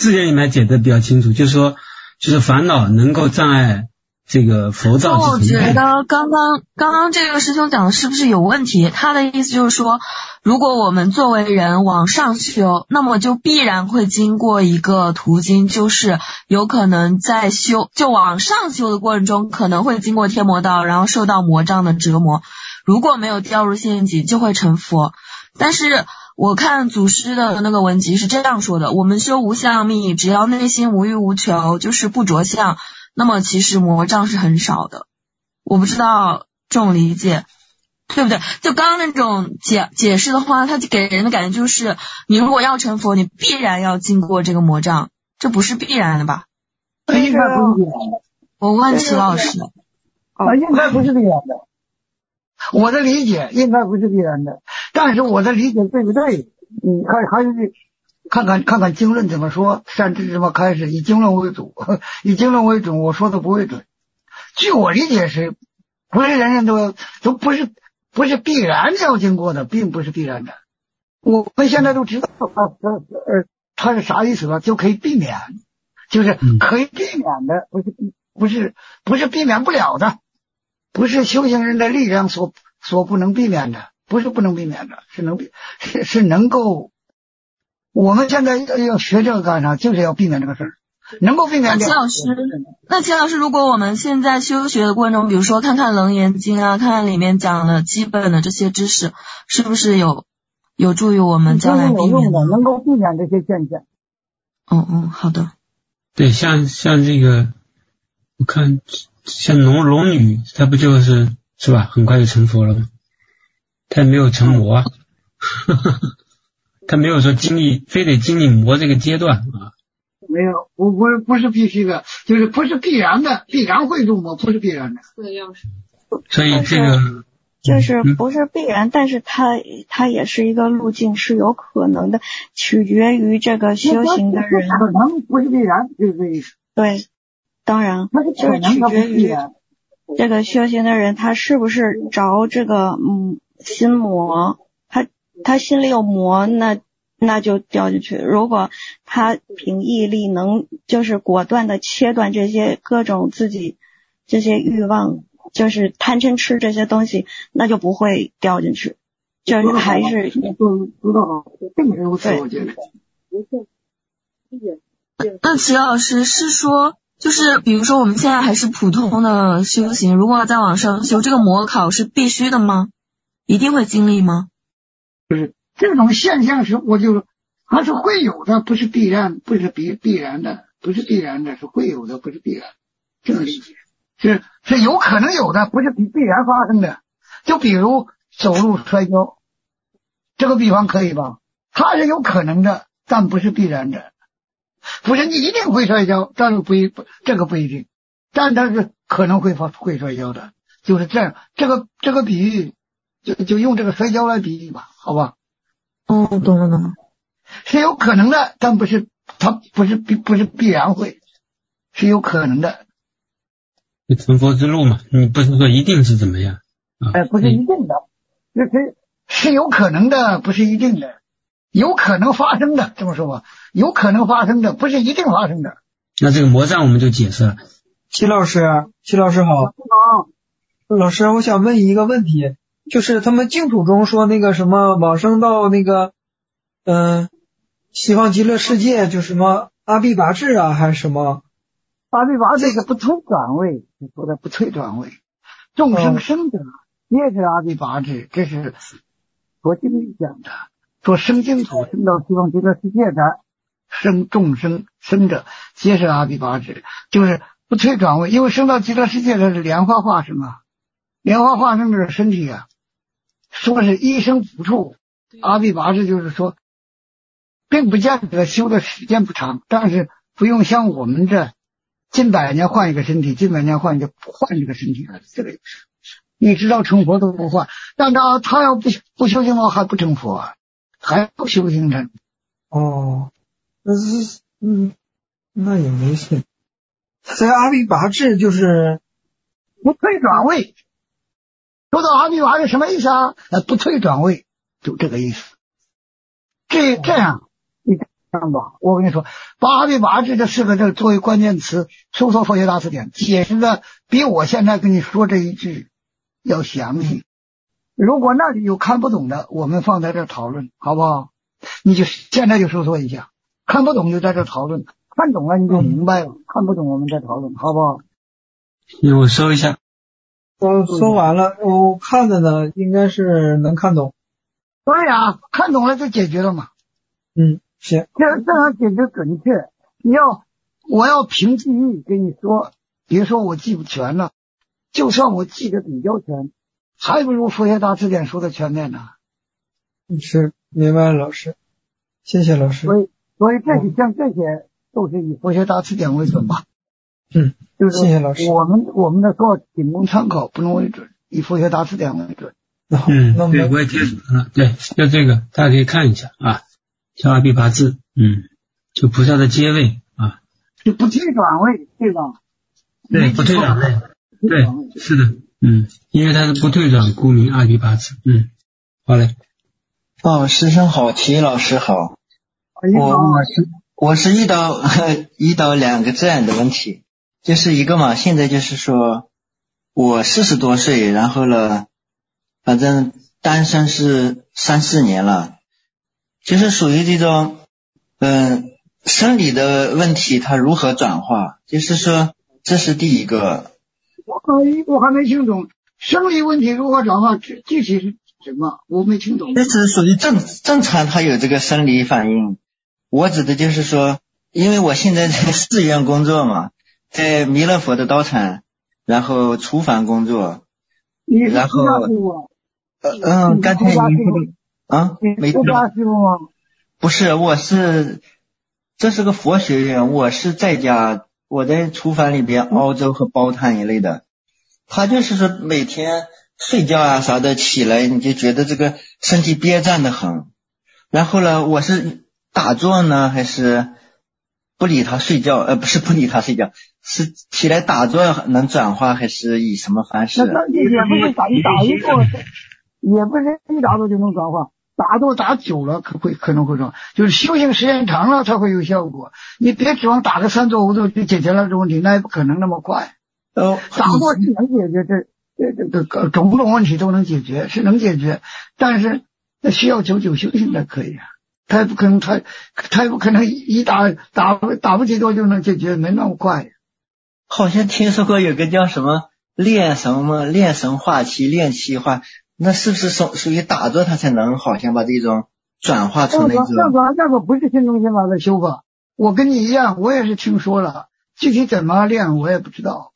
字典里面解得比较清楚，就是烦恼能够障碍这个佛道。 我觉得刚刚这个师兄讲的是不是有问题？他的意思就是说，如果我们作为人往上修，那么就必然会经过一个途径，就是有可能在就往上修的过程中，可能会经过天魔道，然后受到魔障的折磨。如果没有掉入陷阱，就会成佛。但是我看祖师的那个文集是这样说的，我们修无相密，只要内心无欲无求，就是不着相，那么其实魔障是很少的。我不知道这种理解对不对？就刚刚那种解释的话，它给人的感觉就是你如果要成佛，你必然要经过这个魔障，这不是必然的吧？ 应该不是必然的。 我问齐老师。 应该不是必然的。我的理解应该不是必然的，但是我的理解对不对？你还是看看经论怎么说，善知识么开始以经论为主，以经论为准，我说的不会准。据我理解是，不是人人都不是必然要经过的，并不是必然的。我们现在都知道它是啥意思了，就可以避免，就是可以避免的，不是避免不了的。不是修行人的力量所不能避免的，不是不能避免的，是能够。我们现在要学这个干啥？就是要避免这个事儿，能够避免掉。 那齐老师，如果我们现在修学的过程中，比如说看看《楞严经》啊，看看里面讲的基本的这些知识，是不是有助于我们将来避免的？能够避免这些现象。 好的。 对，像这个，我看。像龙女，她不就是吧？很快就成佛了吗？她也没有成魔啊，她没有说非得经历魔这个阶段啊。 没有，不是必须的，就是不是必然的，必然会入魔，不是必然的。 所以这个就是不是必然，但是它也是一个路径，是有可能的，取决于这个修行的人。 可能不是必然，就是这意思。 对。当然，就是取决于这个修行的人，他是不是着这个心魔，他心里有魔，那就掉进去。如果他凭毅力能就是果断的切断这些各种自己这些欲望，就是贪嗔痴这些东西，那就不会掉进去。就是还是知道，并如此，我觉得。 那齐老师是说。就是比如说我们现在还是普通的修行，如果要再往上修，这个模考是必须的吗？一定会经历吗？ 就是这种现象是，它是会有的，不是必然，不是必然的，不是必然的，是会有的，不是必然。这个理解是有可能有的，不是必然发生的。就比如走路摔跤，这个比方可以吧？它是有可能的，但不是必然的。不是你一定会摔跤，这个不一定，但它是可能会摔跤的，就是这样。这个比喻就用这个摔跤来比喻吧，好吧？ 懂了。 是有可能的，但它不是必然会，是有可能的。 成佛之路嘛，你不是说一定是怎么样啊？ 不是一定的，是有可能的，不是一定的。有可能发生的，这么说吧，有可能发生的，不是一定发生的。 那这个魔障我们就解释了。 齐老师好。老师，我想问一个问题，就是他们净土中说那个什么往生到那个西方极乐世界，就什么阿毗跋致啊，还是什么？ 阿毗跋致是不退转位，你说的不退转位，众生生者也是阿毗跋致，这是佛经里讲的。说生净土生到西方极乐世界的众生生者皆是阿毗跋致，就是不退转位，因为生到极乐世界的是莲花化身啊，莲花化身的身体啊，说是一生不处。阿毗跋致就是说并不见得修的时间不长，但是不用像我们这近百年换一个身体，近百年换这个身体了，这个你知道成佛都不换，但他要不修行的话还不成佛啊，还不修行成。 那也没事。在阿毗跋致就是不退转位。说到阿毗跋致什么意思啊？不退转位，就这个意思。这样， 吧，我跟你说，阿比拔智这4个字作为关键词，搜索佛学大词典解释的比我现在跟你说这一句要详细。如果那里有看不懂的，我们放在这讨论，好不好？你就现在就搜索一下，看不懂就在这讨论，看懂了你就明白了，看不懂我们再讨论，好不好？ 我搜一下。 我搜完了，我看着呢，应该是能看懂。 对呀，看懂了就解决了嘛。 行。 这样解决准确。我要凭记忆跟你说，比如说我记不全了，就算我记得比较全，还不如佛学大词典说的全面呢。 是，明白了，老师，谢谢老师。 所以像这些都是以佛学大词典为准吧。就是谢谢老师。 我们的说仅供参考，不能为准，以佛学大词典为准。 对，我也贴出来了。对，就这个大家可以看一下啊，叫阿比拔智，就菩萨的阶位啊， 就不退转位，对吧？ 对，不退转位，对，是的，因为它是不退转，故名阿比拔智。好嘞。 师兄好，齐老师好。我是遇到2个这样的问题，就是一个嘛，现在就是说我40多岁，然后呢，反正单身是3-4年了，就是属于这种生理的问题，它如何转化？就是说这是第一个。 我还没听懂生理问题如何转化，具体是什么？我没听懂。 这是属于正常，它有这个生理反应。我指的就是说，因为我现在在寺院工作嘛，在弥勒佛的道场，然后厨房工作，然后刚才您说的没听懂。不是，这是个佛学院，我是在家，我在厨房里边熬粥和煲汤一类的。他就是说每天睡觉啊啥的起来，你就觉得这个身体憋胀的很。然后呢，我是打坐呢，还是不理他睡觉？不是不理他睡觉，是起来打坐能转化，还是以什么方式？ 也不是一打坐就能转化，打坐打久了可能会转化，就是修行时间长了才会有效果。你别指望打个3坐5坐就解决了这个问题，那也不可能那么快。打坐是能解决这种种问题都能解决，是能解决，但是那需要久修行才可以啊。他也不可能，他也不可能一打不几多就能解决，没那么快。 好像听说过有个叫什么练神化气、练气化，那是不是属于打坐他才能好像把这种转化出那种？ 那个不是心中心法的修法，我跟你一样，我也是听说了，具体怎么练我也不知道。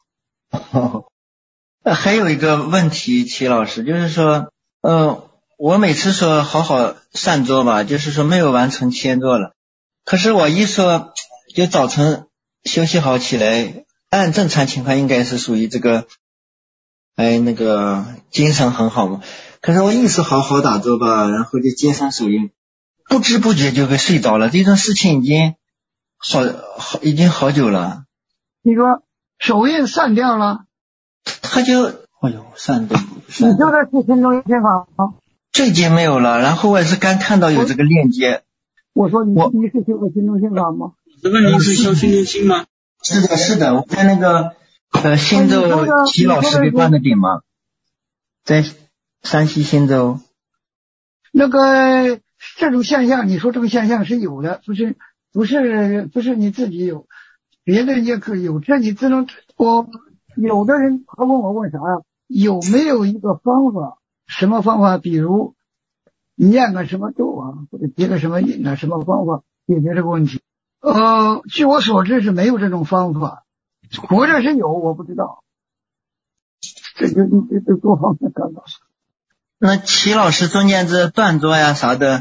还有一个问题，齐老师，就是说，我每次说好好上座吧，就是说没有完成千座了。可是我一说，就早晨休息好起来，按正常情况应该是属于这个，那个精神很好嘛。可是我一说好好打坐吧，然后就接上手印，不知不觉就会睡着了。这种事情已经好久了。 你说手印散掉了， 他就散掉。 你就在修心中心法吗？ 最近没有了，然后我也是刚看到有这个链接。 我说你是修个心中心法吗？ 这个你是修心中心吗？ 是的，我在那个新州齐老师给灌的顶嘛，在山西忻州。 那个这种现象，你说这个现象是有的，不是你自己有，别人也可以有，这你只能有的人他问啥呀？有没有一个方法？什么方法？比如你念个什么咒啊，或者结个什么印啊，什么方法解决这个问题？据我所知是没有这种方法，或者是有，我不知道。这就多方面干吧。 那齐老师中间这断座呀啥的，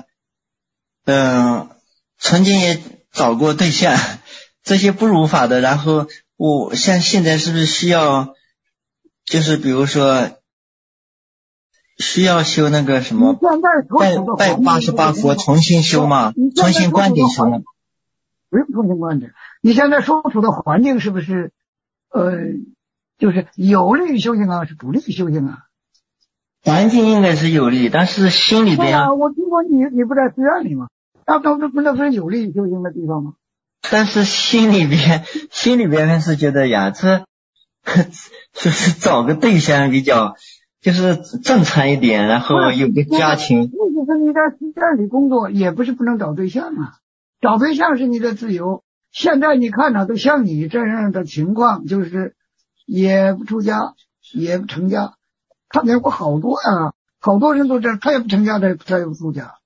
曾经也找过对象，这些不如法的，然后我像现在是不是需要，就是比如说需要修那个什么拜88佛重新修嘛，重新灌顶修嘛？ 不用重新灌顶，你现在所处的环境是不是就是有利于修行啊，是不利于修行啊？ 环境应该是有利，但是心里边我听说你不在寺院里吗？ 那不是有利于修行的地方吗？ 但是心里边还是觉得呀，这就是找个对象比较就是正常一点，然后有个家庭。 就是你在店里工作也不是不能找对象啊，找对象是你的自由。现在你看都像你这样的情况，就是也不出家也不成家，看见过好多啊，好多人都这样，他也不成家，他也不出家。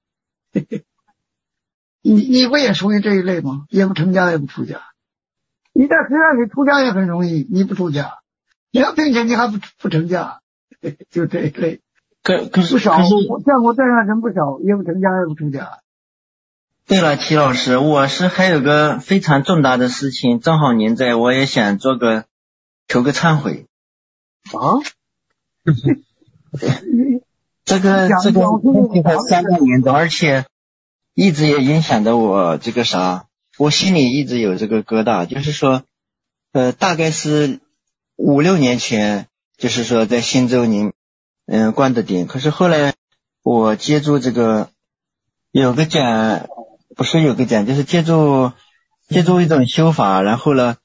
你不也属于这一类吗？也不成家也不出家。你在寺院里出家也很容易，你不出家，你要并且你还不成家，就这一类。不少，我见过这样的人不少，也不成家也不出家。 对了，齐老师，我是还有个非常重大的事情，正好您在，我也想求个忏悔。 啊？ 这个快3个年多，而且一直也影响着我这个啥，我心里一直有这个疙瘩，就是说大概是5、6年前，就是说在新州您关的顶，可是后来我接触这个就是借助一种修法，然后呢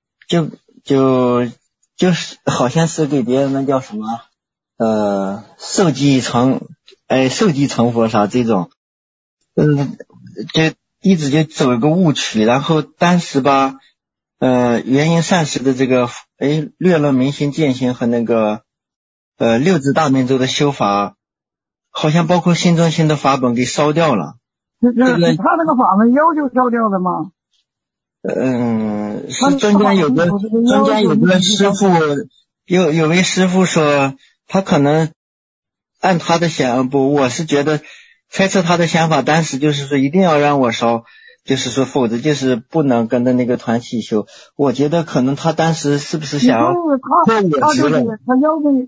就是好像是给别人那叫什么受记成佛啥这种，就一直就走一个误区，然后当时吧元因善时的这个略论明心见性和那个六字大明咒的修法，好像包括新中心的法本给烧掉了。 他那个法门要求烧掉的吗？ 是中间有个师傅，有位师傅说他可能按他的我是觉得猜测他的想法，当时就是说一定要让我烧，就是说否则就是不能跟着那个团体修。我觉得可能他当时是不是想要破我执了？ 他要求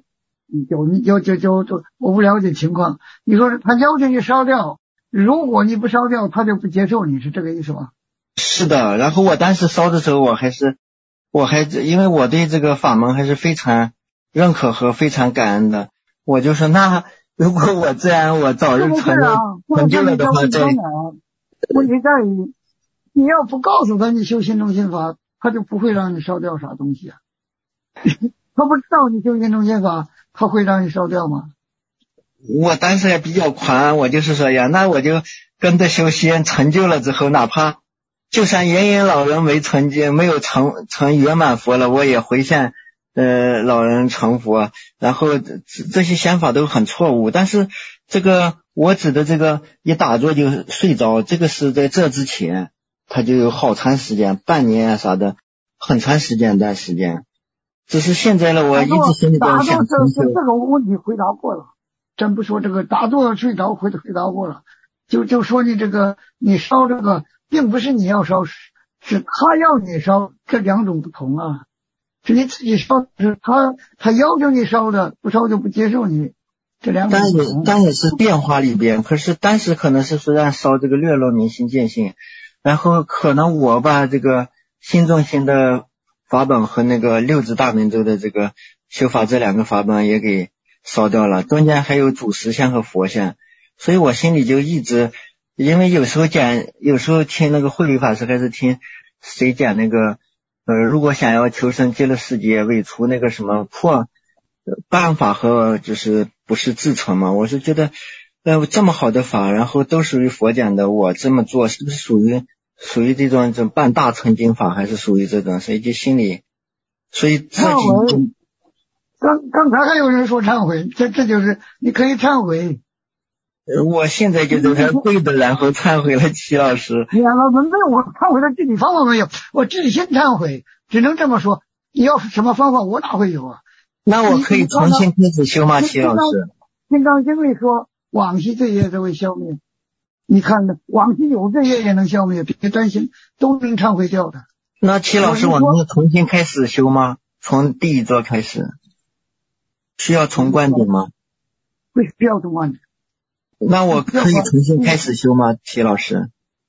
我不了解情况。你说他要求你烧掉，如果你不烧掉，他就不接受你，是这个意思吗？ 是的。然后我当时烧的时候，我还因为我对这个法门还是非常认可和非常感恩的。我就说，那如果我这样，我早日成就了的话， 问题在于你要不告诉他你修心中心法，他就不会让你烧掉啥东西啊。他不知道你修心中心法，他会让你烧掉吗？ 我当时也比较狂，我就是说呀，那我就跟着修仙成就了之后，哪怕就算元因老人没有成圆满佛了，我也回向老人成佛。然后这些想法都很错误。但是这个我指的这个一打坐就睡着，这个是在这之前他就有好长时间，半年啊啥的，很长时间段时间。只是现在呢，我一直心里边想这个问题回答过了。真不说这个打坐睡着回答过了，就说你这个你烧这个并不是你要烧，是他要你烧，这两种不同啊。是你自己烧，是他要求你烧的，不烧就不接受你，这两种不同。 但也是变化里边，可是当时可能是说让烧这个略论明心见性，然后可能我把这个新中心的法本和那个六字大明咒的这个修法这两个法本也给烧掉了，中间还有主实相和佛像，所以我心里就一直，因为有时候听那个慧理法师还是听谁讲那个如果想要求生极乐世界，为除那个什么破办法和就是不是自成嘛，我是觉得这么好的法，然后都属于佛讲的，我这么做是不是属于这种办大成经法，还是属于这种，所以就心里，所以自己刚才还有人说忏悔，这就是你可以忏悔。 我现在就在这跪着，然后忏悔了，齐老师。 没有，我忏悔的具体方法没有，我只心忏悔，只能这么说。你要是什么方法，我哪会有啊？ 那我可以重新开始修吗，齐老师？ 金刚经里说，往昔罪业都会消灭。你看呢，往昔有罪业也能消灭，别担心，都能忏悔掉的。 那齐老师，我能重新开始修吗？从第一座开始？需要重灌顶吗？ 不需要重灌顶。 那我可以重新开始修吗，齐老师？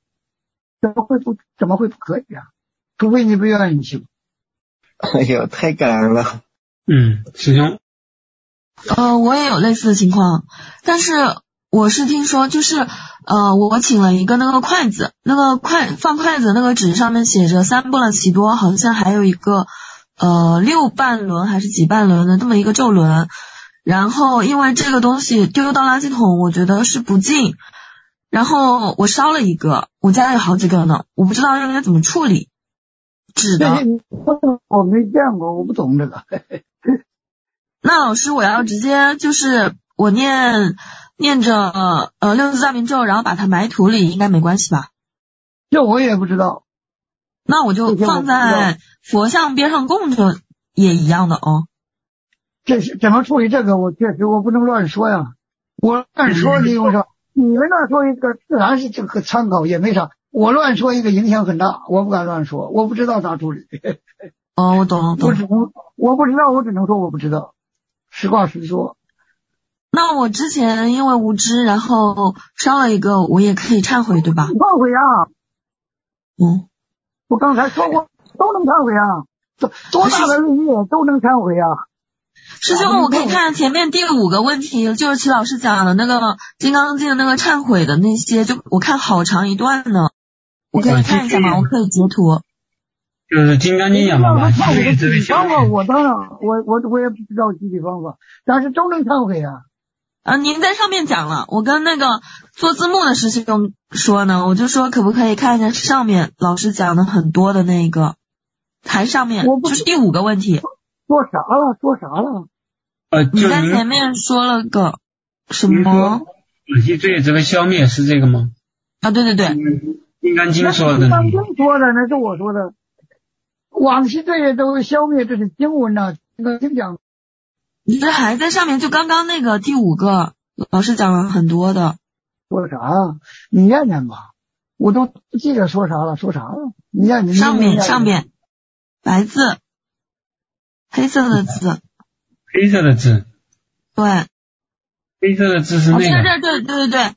怎么会不可以啊？除非你不愿意修。 哎呦，太感恩了。 师兄。 我也有类似的情况，但是我是听说就是我请了一个那个筷子，那个放筷子那个纸上面写着三波罗奇多，好像还有一个6半轮还是几半轮的这么一个咒轮，然后因为这个东西丢到垃圾桶我觉得是不敬，然后我烧了一个，我家有好几个呢，我不知道应该怎么处理纸的。 我没见过，我不懂这个。 那老师我要直接就是我念着六字大明咒，然后把它埋土里，应该没关系吧？ 这我也不知道。 那我就放在佛像边上供着也一样的哦。 这是怎么处理这个？我确实我不能乱说呀。我乱说你用上，你们那说一个自然是这个参考也没啥。我乱说一个影响很大，我不敢乱说，我不知道咋处理。 哦，我懂了。 我不知道，我只能说我不知道，实话实说。 那我之前因为无知，然后烧了一个，我也可以忏悔对吧？ 忏悔啊！我刚才说过，都能忏悔啊，多大的罪业都能忏悔啊。 师兄，我可以看前面第5个问题，就是齐老师讲的那个《金刚经》的那个忏悔的那些，就我看好长一段呢，我可以看一下吗？我可以截图。 就是《金刚经》讲的嘛。 方法我当然我也不知道具体方法，但是都能忏悔啊。 您在上面讲了，我跟那个做字幕的师兄说呢，我就说可不可以看一下上面老师讲的很多的那个台上面，就是第5个问题。 说啥了？ 你在前面说了个什么？ 往昔罪这个消灭是这个吗？ 啊，对对对， 金刚经说的。 金刚经说的那是我说的，往昔罪都消灭，这是经文呐，金刚经讲。 你这还在上面，就刚刚那个第5个，老师讲了很多的。 说啥？你念念吧，我都不记得说啥了。你念。 上面白字，黑色的字。 黑色的字。 对。 黑色的字是那个。 对。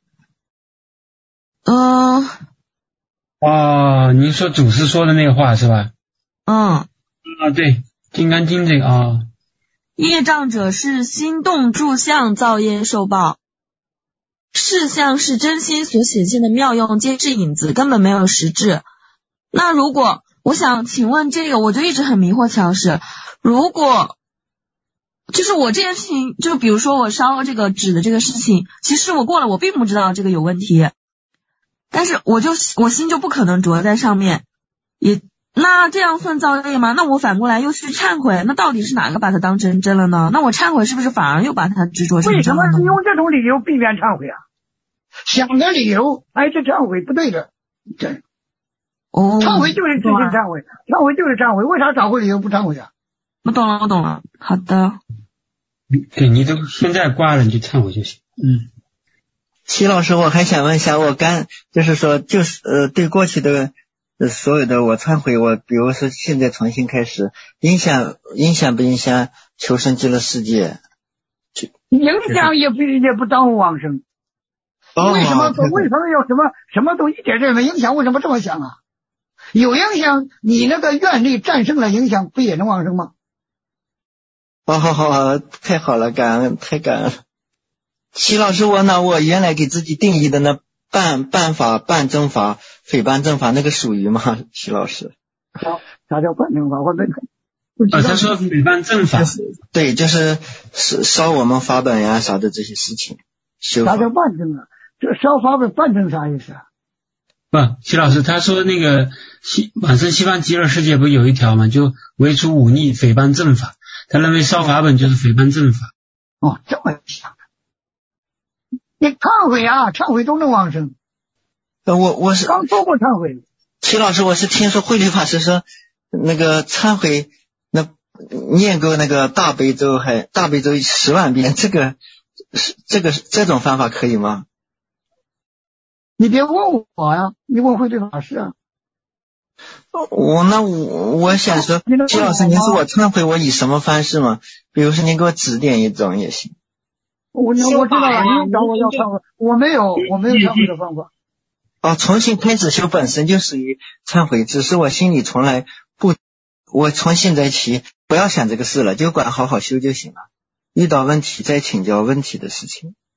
您说祖师说的那个话是吧？对，金刚经这个啊。 业障者是心动住相造业受报，事相是真心所显现的妙用，皆是影子，根本没有实质。那如果我想请问这个，我就一直很迷惑，乔老师，如果就是我这件事情，就比如说我烧这个纸的这个事情，其实我过了，我并不知道这个有问题，但是我心就不可能着在上面，那这样算造业吗？那我反过来又去忏悔，那到底是哪个把它当真了呢？那我忏悔是不是反而又把它执着成真了呢？ 为什么是用这种理由避免忏悔啊？想的理由还是忏悔不对的。忏悔就是自行忏悔，忏悔就是忏悔，为啥找回理由不忏悔啊？ 我懂了，好的。 对，你都现在挂了，你就忏悔就行。 齐老师，我还想问一下，就是说，对过去的所有的我忏悔，我比如说现在重新开始，影响不影响求生极乐世界？ 影响也不耽误往生。为什么要什么都一点点没影响？为什么这么想啊？有影响，你那个愿力战胜了影响，不也能往生吗？ 好，太好了，太感恩了。齐老师，我原来给自己定义的那半法、半正法、匪半正法，那个属于吗？齐老师， 啥叫半正法？ 他说匪半正法， 对，就是烧我们法本呀啥的这些事情。 啥叫半正啊？这烧法本半正啥意思啊？ 齐老师，他说那个往生西方极乐世界不有一条吗？就为除忤逆匪半正法，他认为烧法本就是匪半正法。 这么想。你忏悔啊，忏悔都能往生。 我是刚说过忏悔。 齐老师，我是听说慧律法师说那个忏悔，那念过那个大悲咒10万遍，这种方法可以吗？ 你别问我呀，你问慧律法师啊。 我想说，齐老师，您说我忏悔，我以什么方式吗？比如说您给我指点一种也行。 我知道了，你找我要忏悔，我没有忏悔的方法。 重新开始修本身就属于忏悔，只是我心里从来不，我从现在起不要想这个事了，就管好好修就行了。遇到问题再请教问题的事情。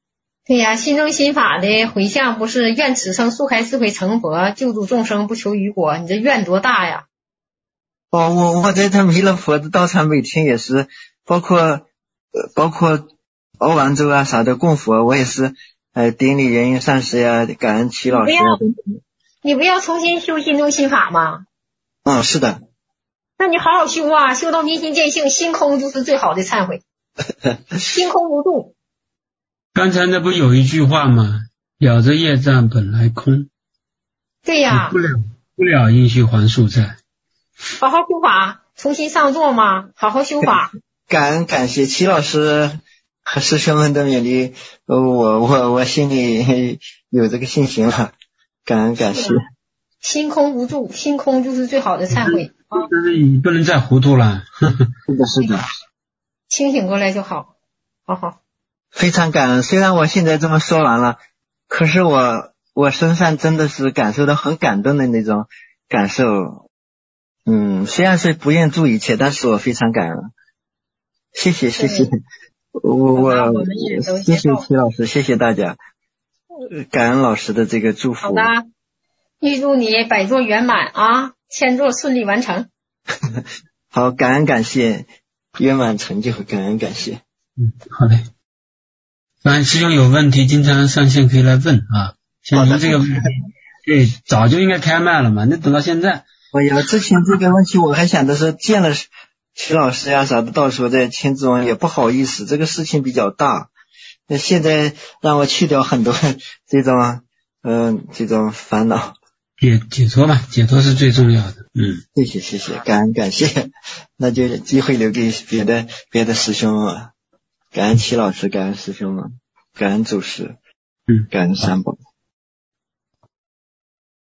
对呀，心正心法的回向不是愿此生速开智慧成佛，救度众生不求于果，你这愿多大呀？ 我在他弥勒佛的道场每天也是，包括熬完粥啊啥的供佛，我也是顶礼人缘善师呀，感恩齐老师。 你不要重新修心中心法吗？ 是的。 那你好好修啊，修到明心见性，心空就是最好的忏悔。心空无住。 刚才那不有一句话吗？了着业障本来空。 对呀。 不了应须还宿债。 好好修法，重新上座嘛，好好修法。 感谢齐老师和师兄们的勉励，我心里有这个信心了，感谢。 心空无住，心空就是最好的忏悔。 但是你不能再糊涂了。 是的。 清醒过来就好，好。 非常感恩，虽然我现在这么说完了，可是我身上真的是感受到很感动的那种感受。虽然是不愿助一切，但是我非常感恩。谢谢。我谢谢齐老师，谢谢大家，感恩老师的这个祝福。 好的，预祝你百座圆满啊，千座顺利完成。 好，感恩感谢，圆满成就，感恩感谢。 好嘞。反正师兄有问题，经常上线可以来问啊。像您这个问题，对，早就应该开麦了嘛，那等到现在。 哎呀，之前这个问题我还想的是见了齐老师呀啥的，到时候再签字也不好意思，这个事情比较大。那现在让我去掉很多这种烦恼。 解脱嘛，解脱是最重要的。 谢谢，感谢。那就机会留给别的师兄们。感恩齐老师，感恩师兄们，感恩祖师，感恩三宝。